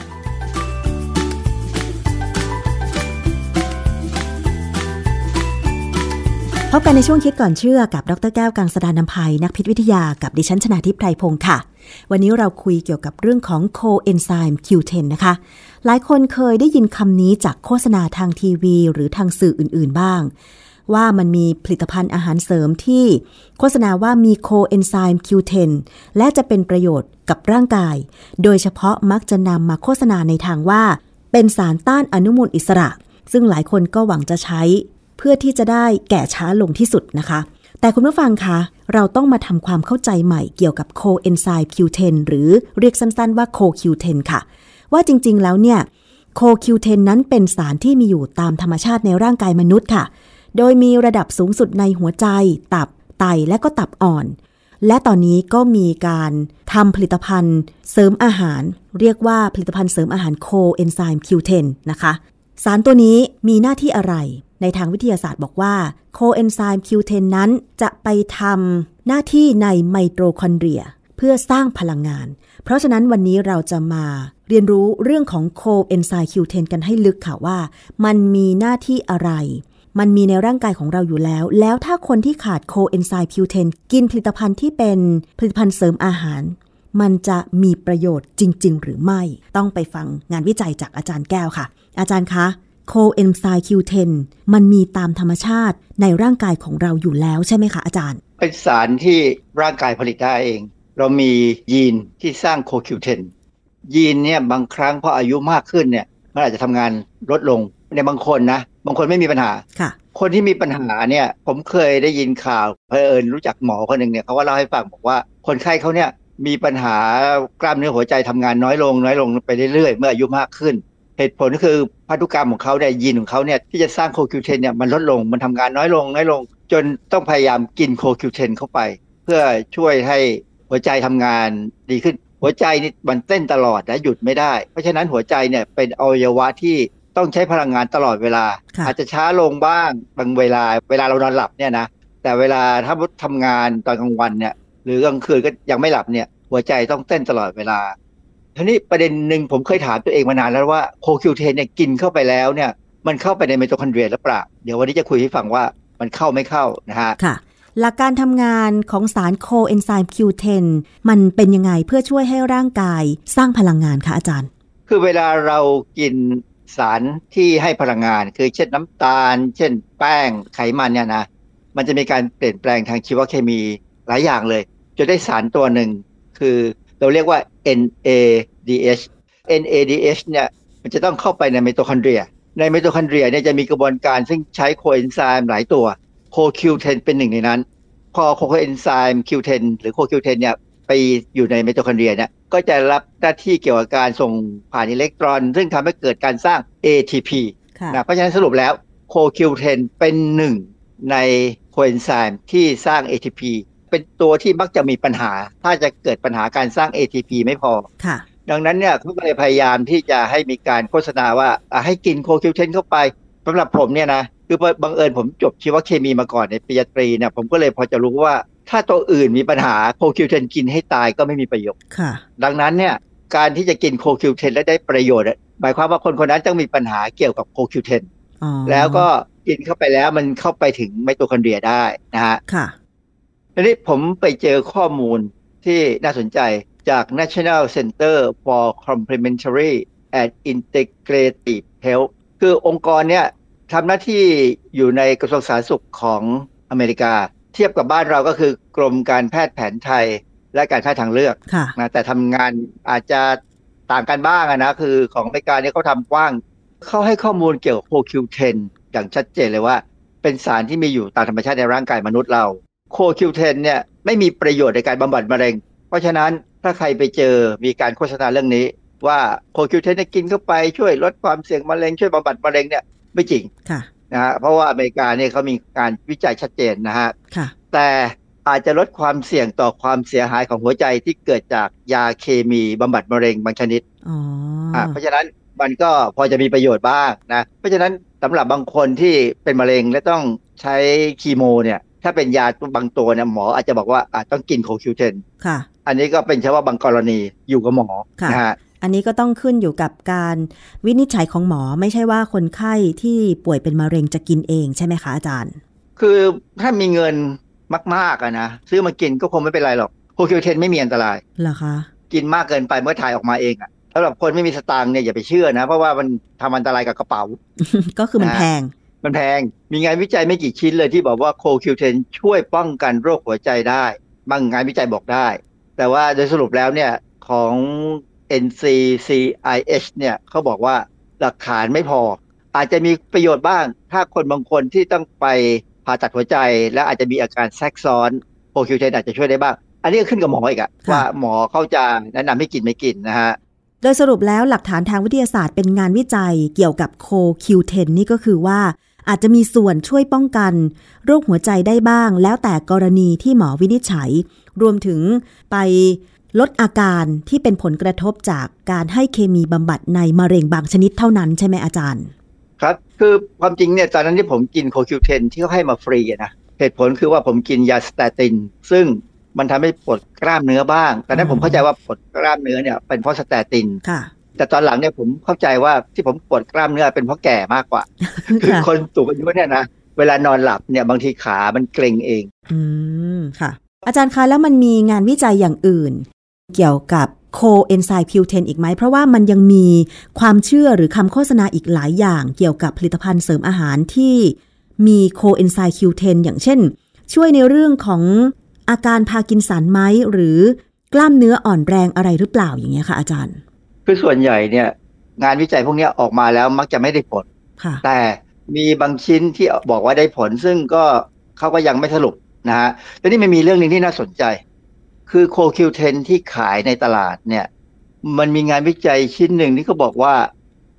พบกันในช่วงคิดก่อนเชื่อกับดร.แก้วกังสดาลอำไพนักพิษวิทยากับดิฉันชนาทิพย์ไพรพงศ์ค่ะวันนี้เราคุยเกี่ยวกับเรื่องของโคเอนไซม์ Q10 นะคะหลายคนเคยได้ยินคำนี้จากโฆษณาทางทีวีหรือทางสื่ออื่นๆบ้างว่ามันมีผลิตภัณฑ์อาหารเสริมที่โฆษณาว่ามีโคเอนไซม์ Q10 และจะเป็นประโยชน์กับร่างกายโดยเฉพาะมักจะนำมาโฆษณาในทางว่าเป็นสารต้านอนุมูลอิสระซึ่งหลายคนก็หวังจะใช้เพื่อที่จะได้แก่ช้าลงที่สุดนะคะแต่คุณผู้ฟังคะเราต้องมาทำความเข้าใจใหม่เกี่ยวกับโคเอนไซม์ Q10 หรือเรียกสั้นๆว่าโค Q10 ค่ะว่าจริงๆแล้วเนี่ยโค Q10 นั้นเป็นสารที่มีอยู่ตามธรรมชาติในร่างกายมนุษย์ค่ะโดยมีระดับสูงสุดในหัวใจตับไตและก็ตับอ่อนและตอนนี้ก็มีการทำผลิตภัณฑ์เสริมอาหารเรียกว่าผลิตภัณฑ์เสริมอาหารโคเอนไซม์ Q10 นะคะสารตัวนี้มีหน้าที่อะไรในทางวิทยาศาสตร์บอกว่าโคเอนไซม์ Q10 นั้นจะไปทำหน้าที่ในไมโตคอนเดรียเพื่อสร้างพลังงานเพราะฉะนั้นวันนี้เราจะมาเรียนรู้เรื่องของโคเอนไซม์ Q10 กันให้ลึกค่ะว่ามันมีหน้าที่อะไรมันมีในร่างกายของเราอยู่แล้วถ้าคนที่ขาดโคเอนไซม์ Q10 กินผลิตภัณฑ์ที่เป็นผลิตภัณฑ์เสริมอาหารมันจะมีประโยชน์จริงๆหรือไม่ต้องไปฟังงานวิจัยจากอาจารย์แก้วค่ะอาจารย์คะโคเอนไซม์ Q10 มันมีตามธรรมชาติในร่างกายของเราอยู่แล้วใช่ไหมคะอาจารย์เป็นสารที่ร่างกายผลิตได้เองเรามียีนที่สร้างโค Q10 ยีนเนี่ยบางครั้งพออายุมากขึ้นเนี่ยมันอาจจะทำงานลดลงในบางคนนะบางคนไม่มีปัญหาคนที่มีปัญหาเนี่ยผมเคยได้ยินข่าวเผอิญรู้จักหมอคนหนึ่งเนี่ยเขาก็เล่าให้ฟังบอกว่าคนไข้เขาเนี่ยมีปัญหากล้ามเนื้อหัวใจทำงานน้อยลงไปเรื่อยๆเมื่ออายุมากขึ้นเหตุผลก็คือพันธุกรรมของเขาเนี่ยยีนของเขาเนี่ยที่จะสร้างโคคิวเทนเนี่ยมันลดลงมันทำงานน้อยลงจนต้องพยายามกินโคคิวเทนเข้าไปเพื่อช่วยให้หัวใจทำงานดีขึ้นหัวใจนี่มันเต้นตลอดและหยุดไม่ได้เพราะฉะนั้นหัวใจเนี่ยเป็นอวัยวะที่ต้องใช้พลังงานตลอดเวลาอาจจะช้าลงบ้างบางเวลาเรานอนหลับเนี่ยนะแต่เวลาถ้าทำงานตอนกลางวันเนี่ยหรือกลางคืนก็ยังไม่หลับเนี่ยหัวใจต้องเต้นตลอดเวลาทีนี้ประเด็นหนึ่งผมเคยถามตัวเองมานานแล้วว่าโคคิวเทนเนี่ยกินเข้าไปแล้วเนี่ยมันเข้าไปในไมโทคอนเดรียหรือเปล่าเดี๋ยววันนี้จะคุยให้ฟังว่ามันเข้าไม่เข้านะฮะค่ะหลักการทำงานของสารโคเอนไซม์ Q10 มันเป็นยังไงเพื่อช่วยให้ร่างกายสร้างพลังงานคะอาจารย์คือเวลาเรากินสารที่ให้พลังงานคือเช่นน้ำตาลเช่นแป้งไขมันเนี่ยนะมันจะมีการเปลี่ยนแปลงทางชีวเคมีหลายอย่างเลยจนได้สารตัวหนึ่งคือเราเรียกว่า NADH เนี่ยมันจะต้องเข้าไปในไมโทคอนเดรียในไมโทคอนเดรียเนี่ยจะมีกระบวนการซึ่งใช้โคเอนไซม์หลายตัวโคคิวเทนเป็นหนึ่งในนั้นพอโคเอนไซม์ Q10 หรือโคคิวเทนเนี่ยไปอยู่ในไมโทคอนเดรียเนี่ยก็จะรับหน้าที่เกี่ยวกับการส่งผ่านอิเล็กตรอนซึ่งทำให้เกิดการสร้าง ATP นะเพราะฉะนั้นสรุปแล้วโคคิวเทนเป็นหนึ่งในโคเอนไซม์ที่สร้าง ATP เป็นตัวที่มักจะมีปัญหาถ้าจะเกิดปัญหาการสร้าง ATP ไม่พอดังนั้นเนี่ยเขาก็เลยพยายามที่จะให้มีการโฆษณาว่าให้กินโคคิวเทนเข้าไปสำหรับผมเนี่ยนะคือบังเอิญผมจบชีวเคมีมาก่อนในปริญญาตรีเนี่ยผมก็เลยพอจะรู้ว่าถ้าตัวอื่นมีปัญหาโคคิวเทนกินให้ตายก็ไม่มีประโยชน์ดังนั้นเนี่ยการที่จะกินโคคิวเทนและได้ประโยชน์หมายความว่าคนนั้นต้องมีปัญหาเกี่ยวกับโคคิวเทนแล้วก็กินเข้าไปแล้วมันเข้าไปถึงไมโทคอนเดรียได้นะฮะทีนี้ผมไปเจอข้อมูลที่น่าสนใจจาก National Center for Complementary and Integrative Health คือองค์กรเนี่ยทำหน้าที่อยู่ในกระทรวงสาธารณสุขของอเมริกาเทียบกับบ้านเราก็คือกรมการแพทย์แผนไทยและการแพทย์ทางเลือกนะแต่ทำงานอาจจะต่างกันบ้างนะคือของอเมริกาเนี่ยเขาทำกว้างเขาให้ข้อมูลเกี่ยวกับโคคิวเทนอย่างชัดเจนเลยว่าเป็นสารที่มีอยู่ตามธรรมชาติในร่างกายมนุษย์เราโคคิวเทนเนี่ยไม่มีประโยชน์ในการบำบัดมะเร็งเพราะฉะนั้นถ้าใครไปเจอมีการโฆษณาเรื่องนี้ว่าโคคิวเทนเนี่ยกินเข้าไปช่วยลดความเสี่ยงมะเร็งช่วยบำบัดมะเร็งเนี่ยไม่จริงนะฮะเพราะว่าอเมริกาเนี่ยเขามีการวิจัยชัดเจนนะฮะแต่อาจจะลดความเสี่ยงต่อความเสียหายของหัวใจที่เกิดจากยาเคมีบำบัดมะเร็งบางชนิดเพราะฉะนั้นมันก็พอจะมีประโยชน์บ้างนะเพราะฉะนั้นสำหรับบางคนที่เป็นมะเร็งและต้องใช้คีโมเนี่ยถ้าเป็นยาบางตัวเนี่ยหมออาจจะบอกว่าต้องกินโคคิวเทนอันนี้ก็เป็นเฉพาะบางกรณีอยู่กับหมอนะฮะอันนี้ก็ต้องขึ้นอยู่กับการวินิจฉัยของหมอไม่ใช่ว่าคนไข้ที่ป่วยเป็นมะเร็งจะกินเองใช่ไหมคะอาจารย์คือถ้ามีเงินมากๆนะซื้อมากินก็คงไม่เป็นไรหรอกโคคิวเทนไม่มีอันตรายเหรอคะกินมากเกินไปเมื่อถ่ายออกมาเองสำหรับคนไม่มีสตางค์เนี่ยอย่าไปเชื่อนะเพราะว่ามันทำอันตรายกับกระเป๋าก็คือมันแพงมีงานวิจัยไม่กี่ชิ้นเลยที่บอกว่าโคคิวเทนช่วยป้องกันโรคหัวใจได้บางงานวิจัยบอกได้แต่ว่าโดยสรุปแล้วเนี่ยของ NCCIH เนี่ยเขาบอกว่าหลักฐานไม่พออาจจะมีประโยชน์บ้างถ้าคนบางคนที่ต้องไปผ่าตัดหัวใจและอาจจะมีอาการแทรกซ้อนโคคิวเทนอาจจะช่วยได้บ้างอันนี้ก็ขึ้นกับหมออีกว่าหมอเขาจะแนะนำให้กินไม่กินนะฮะโดยสรุปแล้วหลักฐานทางวิทยาศาสตร์เป็นงานวิจัยเกี่ยวกับโคคิวเทนนี่ก็คือว่าอาจจะมีส่วนช่วยป้องกันโรคหัวใจได้บ้างแล้วแต่กรณีที่หมอวินิจฉัยรวมถึงไปลดอาการที่เป็นผลกระทบจากการให้เคมีบำบัดในมะเร็งบางชนิดเท่านั้นใช่ไหมอาจารย์ครับคือความจริงเนี่ยตอนนั้นที่ผมกินโคคิวเทนที่เขาให้มาฟรีนะเหตุผลคือว่าผมกินยาสเตตินซึ่งมันทำให้ปวดกล้ามเนื้อบ้างแต่นั้นผมเข้าใจว่าปวดกล้ามเนื้อเนี่ยเป็นเพราะสเตตินแต่ตอนหลังเนี่ยผมเข้าใจว่าที่ผมปวดกล้ามเนื้อเป็นเพราะแก่มากกว่า คือคนสูงอายุเนี่ยนะเวลานอนหลับเนี่ยบางทีขามันเกร็งเองค่ะอาจารย์คะแล้วมันมีงานวิจัยอย่างอื่นเกี่ยวกับโคเอนไซม์ Q10 อีกไหมเพราะว่ามันยังมีความเชื่อหรือคำโฆษณาอีกหลายอย่างเกี่ยวกับผลิตภัณฑ์เสริมอาหารที่มีโคเอนไซม์ Q10 อย่างเช่นช่วยในเรื่องของอาการพาร์กินสันไหมหรือกล้ามเนื้ออ่อนแรงอะไรหรือเปล่าอย่างเงี้ยค่ะอาจารย์คือส่วนใหญ่เนี่ยงานวิจัยพวกนี้ออกมาแล้วมักจะไม่ได้ผลแต่มีบางชิ้นที่บอกว่าได้ผลซึ่งก็เขาก็ยังไม่สรุปนะฮะแต่นี่มันมีเรื่องนึงที่น่าสนใจคือโคคิวเทนที่ขายในตลาดเนี่ยมันมีงานวิจัยชิ้นหนึ่งที่เขาบอกว่า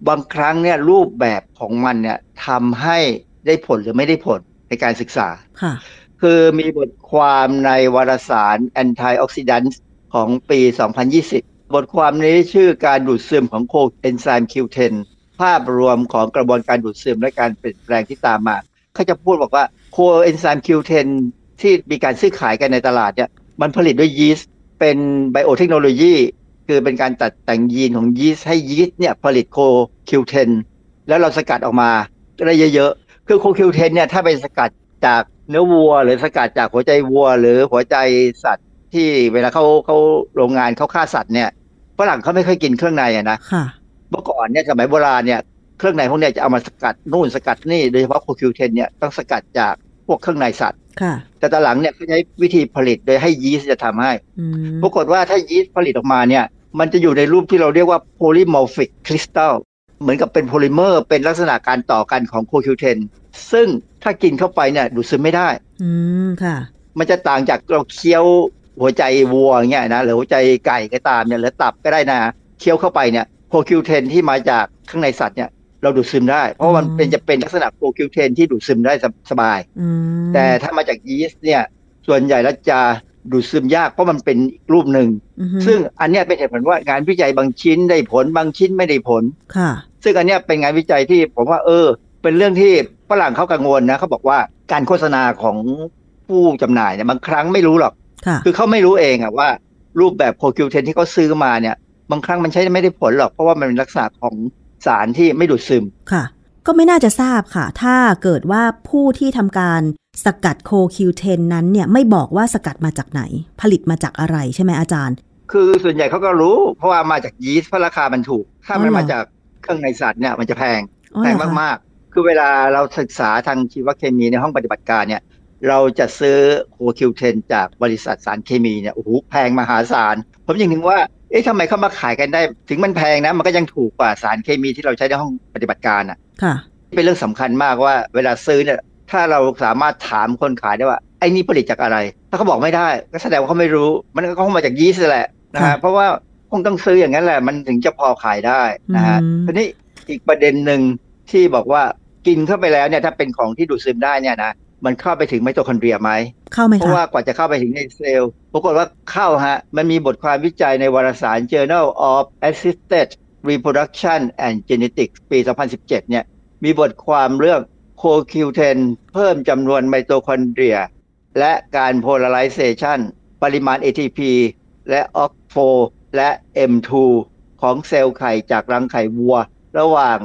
บางครั้งเนี่ยรูปแบบของมันเนี่ยทำให้ได้ผลหรือไม่ได้ผลในการศึกษาค่ะคือมีบทความในวารสาร Antioxidants ของปี 2020 บทความนี้ชื่อการดูดซึมของโคเอนไซม์ Q10 ภาพรวมของกระบวนการดูดซึมและการเปลี่ยนแปลงที่ตามมาเขาจะพูดบอกว่าโคเอนไซม์ Q10 ที่มีการซื้อขายกันในตลาดเนี่ยมันผลิตด้วยยีสต์เป็นไบโอเทคโนโลยีคือเป็นการตัดแต่งยีนของยีสต์ให้ยีสต์เนี่ยผลิตโค Q10 แล้วเราสกัดออกมาได้เยอะๆคือโค Q10 เนี่ยถ้าไปสกัดจากเนื้อวัวหรือสกัดจากหัวใจวัวหรือหัวใจสัตว์ที่เวลาเขาโรงงานเขาฆ่าสัตว์เนี่ยฝรั่งเขาไม่ค่อยกินเครื่องในนะเมื่อก่อนเนี่ยสมัยโบราณเนี่ยเครื่องในพวกนี้จะเอามาสกัดนู่นสกัดนี่โดยเฉพาะโค Q10 เนี่ยต้องสกัดจากพวกเครื่องในสัตว์แต่ตอนหลังเนี่ยเขาใช้วิธีผลิตโดยให้ยีสต์จะทำให้ปรากฏว่าถ้ายีสต์ผลิตออกมาเนี่ยมันจะอยู่ในรูปที่เราเรียกว่า polymorphic crystal เหมือนกับเป็นโพลิเมอร์เป็นลักษณะการต่อกันของโค Q10 ซึ่งถ้ากินเข้าไปเนี่ยดูดซึมไม่ได้ค่ะมันจะต่างจากเราเคี้ยวหัวใจวัวเงี้ยนะหรือหัวใจไก่ก็ตามเนี่ยหรือตับก็ได้นะเคี้ยวเข้าไปเนี่ยโค Q10 ที่มาจากข้างในสัตว์เนี่ยเราดูดซึมได้เพราะมันจะเป็นลักษณะโค Q10 ที่ดูดซึมได้สบายแต่ถ้ามาจากยีสต์เนี่ยส่วนใหญ่แล้วจะดูดซึมยากเพราะมันเป็นอีกรูปหนึ่งซึ่งอันนี้เป็นเหตุผลว่างานวิจัยบางชิ้นได้ผลบางชิ้นไม่ได้ผลซึ่งอันนี้เป็นงานวิจัยที่ผมว่าเป็นเรื่องที่ฝรั่งเขากังวลนะเขาบอกว่าการโฆษณาของผู้จำหน่ายเนี่ยบางครั้งไม่รู้หรอกคือเขาไม่รู้เองอะว่ารูปแบบโค Q10 ที่เขาซื้อมาเนี่ยบางครั้งมันใช้ไม่ได้ผลหรอกเพราะว่ามันเป็นลักษณะของสารที่ไม่ดูดซึมค่ะก็ไม่น่าจะทราบค่ะถ้าเกิดว่าผู้ที่ทำการสกัดโค Q10 นั้นเนี่ยไม่บอกว่าสกัดมาจากไหนผลิตมาจากอะไรใช่ไหมอาจารย์คือส่วนใหญ่เขาก็รู้เพราะว่ามาจากยีสต์เพราะราคามันถูกถ้ามันมาจากเครื่องในสัตว์เนี่ยมันจะแพงมากๆคือเวลาเราศึกษาทางชีวเคมีในห้องปฏิบัติการเนี่ยเราจะซื้อโค Q10 จากบริษัทสารเคมีเนี่ยโอ้โหแพงมหาศาลผมยังนึกว่าทำไมเขามาขายกันได้ถึงมันแพงนะมันก็ยังถูกกว่าสารเคมีที่เราใช้ในห้องปฏิบัติการค่ะเป็นเรื่องสำคัญมากว่าเวลาซื้อเนี่ยถ้าเราสามารถถามคนขายได้ว่าไอ้นี่ผลิตจากอะไรถ้าเขาบอกไม่ได้ก็แสดงว่าเขาไม่รู้มันก็คงมาจากยีสต์แหละนะฮะเพราะว่าคงต้องซื้ออย่างนั้นแหละมันถึงจะพอขายได้นะฮะทีนี้อีกประเด็นหนึ่งที่บอกว่ากินเข้าไปแล้วเนี่ยถ้าเป็นของที่ดูดซึมได้เนี่ยนะมันเข้าไปถึงไมโตคอนเดรียไหมเข้าไหมคะเพราะว่ากว่าจะเข้าไปถึงในเซลล์ปรากฏว่าเข้าฮะมันมีบทความวิจัยในวารสาร Journal of Assisted Reproduction and Genetics ปี 2017 เนี่ยมีบทความเรื่อง CoQ10 เพิ่มจำนวนไมโตคอนเดรียและการโพลาไรเซชันปริมาณ ATP และ OCT4 และ M2 ของเซลล์ไข่จากรังไข่วัวระหว่าง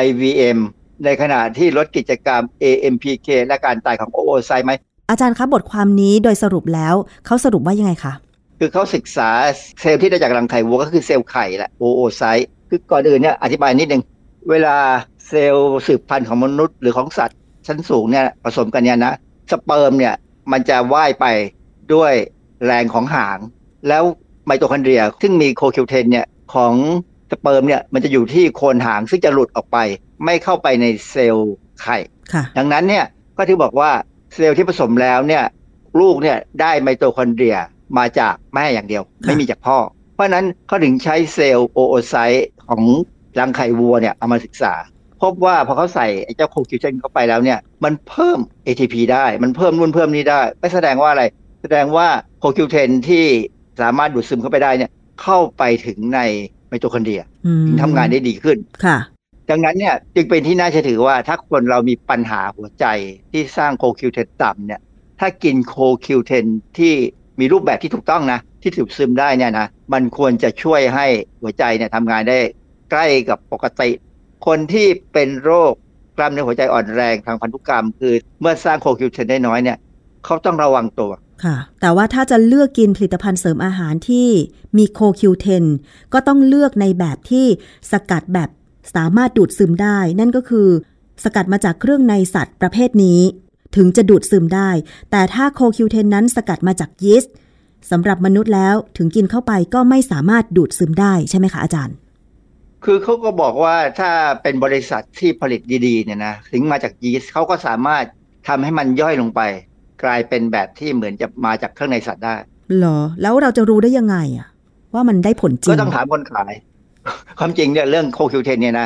IVM ในขณะที่ลดกิจกรรม AMPK และการตายของโอโอไซต์ไหมอาจารย์ครับบทความนี้โดยสรุปแล้วเขาสรุปว่ายังไงคะคือเขาศึกษาเซลล์ที่ได้จากรังไข่วัวก็คือเซลล์ไข่แหละโอโอไซต์คือก่อนอื่นเนี่ยอธิบายนิดนึงเวลาเซลล์สืบพันธุ์ของมนุษย์หรือของสัตว์ชั้นสูงเนี่ยผสมกันเนี่ยนะสเปิร์มเนี่ยมันจะว่ายไปด้วยแรงของหางแล้วไมโตคอนเดรียซึ่งมีโค Q10 เนี่ยของสเปิร์มเนี่ยมันจะอยู่ที่โคนหางซึ่งจะหลุดออกไปไม่เข้าไปในเซลล์ไข่ดังนั้นเนี่ยก็ที่บอกว่าเซลล์ที่ผสมแล้วเนี่ยลูกเนี่ยได้ไมโตคอนเดรียมาจากแม่อย่างเดียวไม่มีจากพ่อเพราะนั้นเขาถึงใช้เซลล์โอโอไซต์ของรังไข่วัวเนี่ยเอามาศึกษาพบว่าพอเขาใส่ไอ้เจ้าโค Q10 เข้าไปแล้วเนี่ยมันเพิ่ม ATP ได้มันเพิ่มนู่นเพิ่มนี่ได้ไม่แสดงว่าอะไรแสดงว่าโค Q10 ที่สามารถดูดซึมเข้าไปได้เนี่ยเข้าไปถึงในไมโตคอนเดรียถึงทำงานได้ดีขึ้นค่ะดังนั้นเนี่ยจึงเป็นที่น่าเชื่อถือว่าถ้าคนเรามีปัญหาหัวใจที่สร้างโค Q10 ต่ำเนี่ยถ้ากินโค Q10 ที่มีรูปแบบที่ถูกต้องนะที่ดูดซึมได้เนี่ยนะมันควรจะช่วยให้หัวใจเนี่ยทำงานได้ใกล้กับปกติคนที่เป็นโรคกล้ามเนื้อหัวใจอ่อนแรงทางพันธุกรรมคือเมื่อสร้างโค Q10 ได้น้อยเนี่ยเขาต้องระวังตัวค่ะแต่ว่าถ้าจะเลือกกินผลิตภัณฑ์เสริมอาหารที่มีโค Q10 ก็ต้องเลือกในแบบที่สกัดแบบสามารถดูดซึมได้นั่นก็คือสกัดมาจากเครื่องในสัตว์ประเภทนี้ถึงจะดูดซึมได้แต่ถ้าโค Q10 นั้นสกัดมาจากยีสต์สำหรับมนุษย์แล้วถึงกินเข้าไปก็ไม่สามารถดูดซึมได้ใช่ไหมคะอาจารย์คือเขาก็บอกว่าถ้าเป็นบริษัทที่ผลิตดีๆเนี่ยนะถึงมาจากยีสต์เขาก็สามารถทำให้มันย่อยลงไปกลายเป็นแบบที่เหมือนจะมาจากเครื่องในสัตว์ได้เหรอแล้วเราจะรู้ได้ยังไงอะว่ามันได้ผลจริงก็ต้องถามคนขายความจริงเนี่ยเรื่องโค Q10 เนี่ยนะ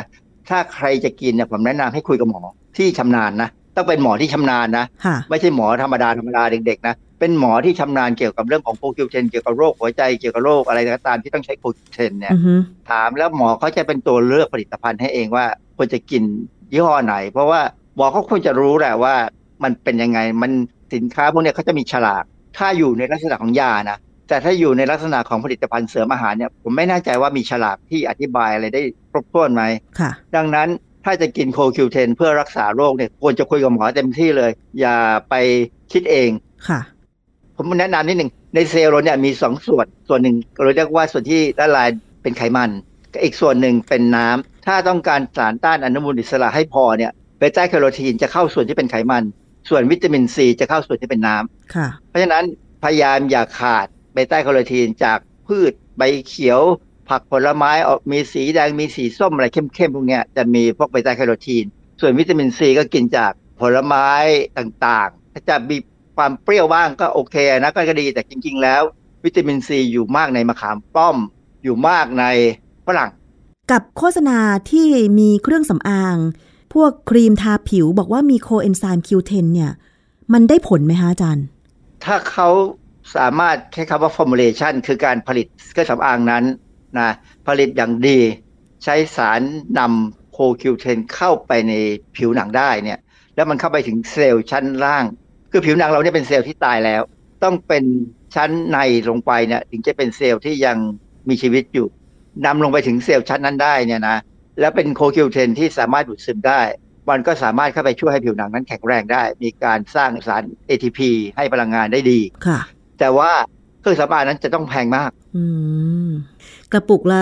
ถ้าใครจะกินเนี่ยผมแนะนำให้คุยกับหมอที่ชำนาญนะต้องเป็นหมอที่ชำนาญนะไม่ใช่หมอธรรมดาเด็กๆนะเป็นหมอที่ชำนาญเกี่ยวกับเรื่องของโคคิวเทนเกี่ยวกับโรคหัวใจเกี่ยวกับโรคอะไรก็ตามที่ต้องใช้โคคิวเทนเนี่ยถามแล้วหมอเขาจะเป็นตัวเลือกผลิตภัณฑ์ให้เองว่าควรจะกินยี่ห้อไหนเพราะว่าหมอเขาควรจะรู้แหละว่ามันเป็นยังไงมันสินค้าพวกนี้เขาจะมีฉลากถ้าอยู่ในลักษณะของยานะแต่ถ้าอยู่ในลักษณะของผลิตภัณฑ์เสริมอาหารเนี่ยผมไม่แน่ใจว่ามีฉลากที่อธิบายอะไรได้ครบถ้วนไหมดังนั้นถ้าจะกินโคคิวเทนเพื่อรักษาโรคเนี่ยควรจะคุยกับหมอเต็มที่เลยอย่าไปคิดเองผมแนะนำนิดหนึ่งในเซลล์เราเนี่ยมี2ส่วนหนึ่งเราเรียกว่าส่วนที่ละลายเป็นไขมันอีกส่วนหนึ่งเป็นน้ำถ้าต้องการสารต้านอนุมูลอิสระให้พอเนี่ยเบต้าแคโรทีนจะเข้าส่วนที่เป็นไขมันส่วนวิตามินซีจะเข้าส่วนที่เป็นน้ำเพราะฉะนั้นพยายามอย่าขาดเบต้าแคโรทีนจากพืชใบเขียวผักผลไม้ออกมีสีแดงมีสีส้มอะไรเข้มๆพวกเนี้ยจะมีพวกเบต้าแคโรทีนส่วนวิตามินซีก็กินจากผลไม้ต่างๆถ้าจะมีความเปรี้ยวบ้างก็โอเคนะก็ดีแต่จริงๆแล้ววิตามินซีอยู่มากในมะขามป้อมอยู่มากในฝรั่งกับโฆษณาที่มีเครื่องสำอางพวกครีมทาผิวบอกว่ามีโคเอนไซม์ Q10 เนี่ยมันได้ผลไหมคะอาจารย์ถ้าเขาสามารถใช้คำว่า formulation คือการผลิตเครื่องสำอางนั้นนะผลิตอย่างดีใช้สารนำโคคิวเทนเข้าไปในผิวหนังได้เนี่ยแล้วมันเข้าไปถึงเซลล์ชั้นล่างคือผิวหนังเราเนี่ยเป็นเซลล์ที่ตายแล้วต้องเป็นชั้นในลงไปเนี่ยถึงจะเป็นเซลล์ที่ยังมีชีวิตอยู่นำลงไปถึงเซลล์ชั้นนั้นได้เนี่ยนะแล้วเป็นโคคิวเทนที่สามารถดูดซึมได้มันก็สามารถเข้าไปช่วยให้ผิวหนังนั้นแข็งแรงได้มีการสร้างสาร ATP ให้พลังงานได้ดีแต่ว่าเครื่องสำอางนั้นจะต้องแพงมากกระปุกละ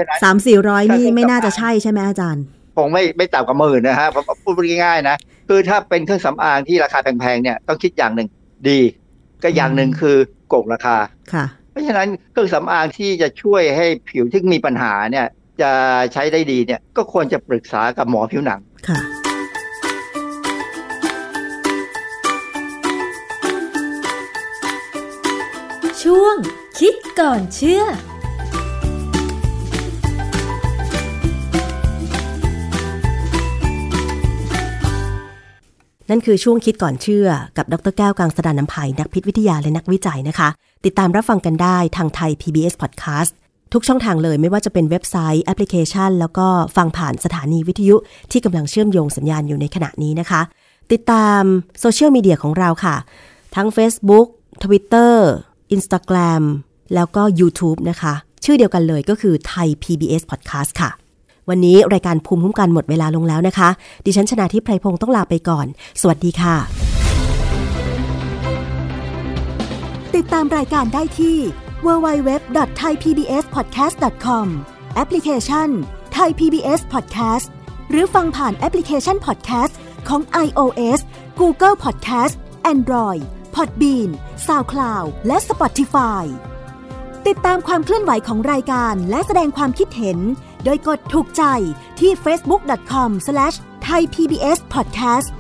3-400 นี่ไม่น่าจะใช่ไหมอาจารย์คงไม่ต่ำกว่า10,000นะฮะพูดง่ายๆนะคือถ้าเป็นเครื่องสำอางที่ราคาแพงๆเนี่ยต้องคิดอย่างหนึ่งดีก็อย่างหนึ่งคือโกงราคาเพราะฉะนั้นเครื่องสำอางที่จะช่วยให้ผิวที่มีปัญหาเนี่ยจะใช้ได้ดีเนี่ยก็ควรจะปรึกษากับหมอผิวหนังช่วงคิดก่อนเชื่อนั่นคือช่วงคิดก่อนเชื่อกับดร.แก้วกังสดาลอำไพนักพิษวิทยาและนักวิจัยนะคะติดตามรับฟังกันได้ทางไทย PBS Podcast ทุกช่องทางเลยไม่ว่าจะเป็นเว็บไซต์แอปพลิเคชันแล้วก็ฟังผ่านสถานีวิทยุที่กำลังเชื่อมโยงสัญญาณอยู่ในขณะนี้นะคะติดตามโซเชียลมีเดียของเราค่ะทั้ง Facebook Twitter Instagram แล้วก็ YouTube นะคะชื่อเดียวกันเลยก็คือไทย PBS Podcast ค่ะวันนี้รายการภูมิคุ้มกันหมดเวลาลงแล้วนะคะดิฉันชนาธิป ไพรพงศ์ต้องลาไปก่อนสวัสดีค่ะติดตามรายการได้ที่ www.thaipbspodcast.com แอปพลิเคชัน Thai PBS Podcast หรือฟังผ่านแอปพลิเคชัน Podcast ของ iOS Google Podcast Android Podbean SoundCloud และ Spotify ติดตามความเคลื่อนไหวของรายการและแสดงความคิดเห็นโดยกดถูกใจที่ facebook.com/thaipbspodcast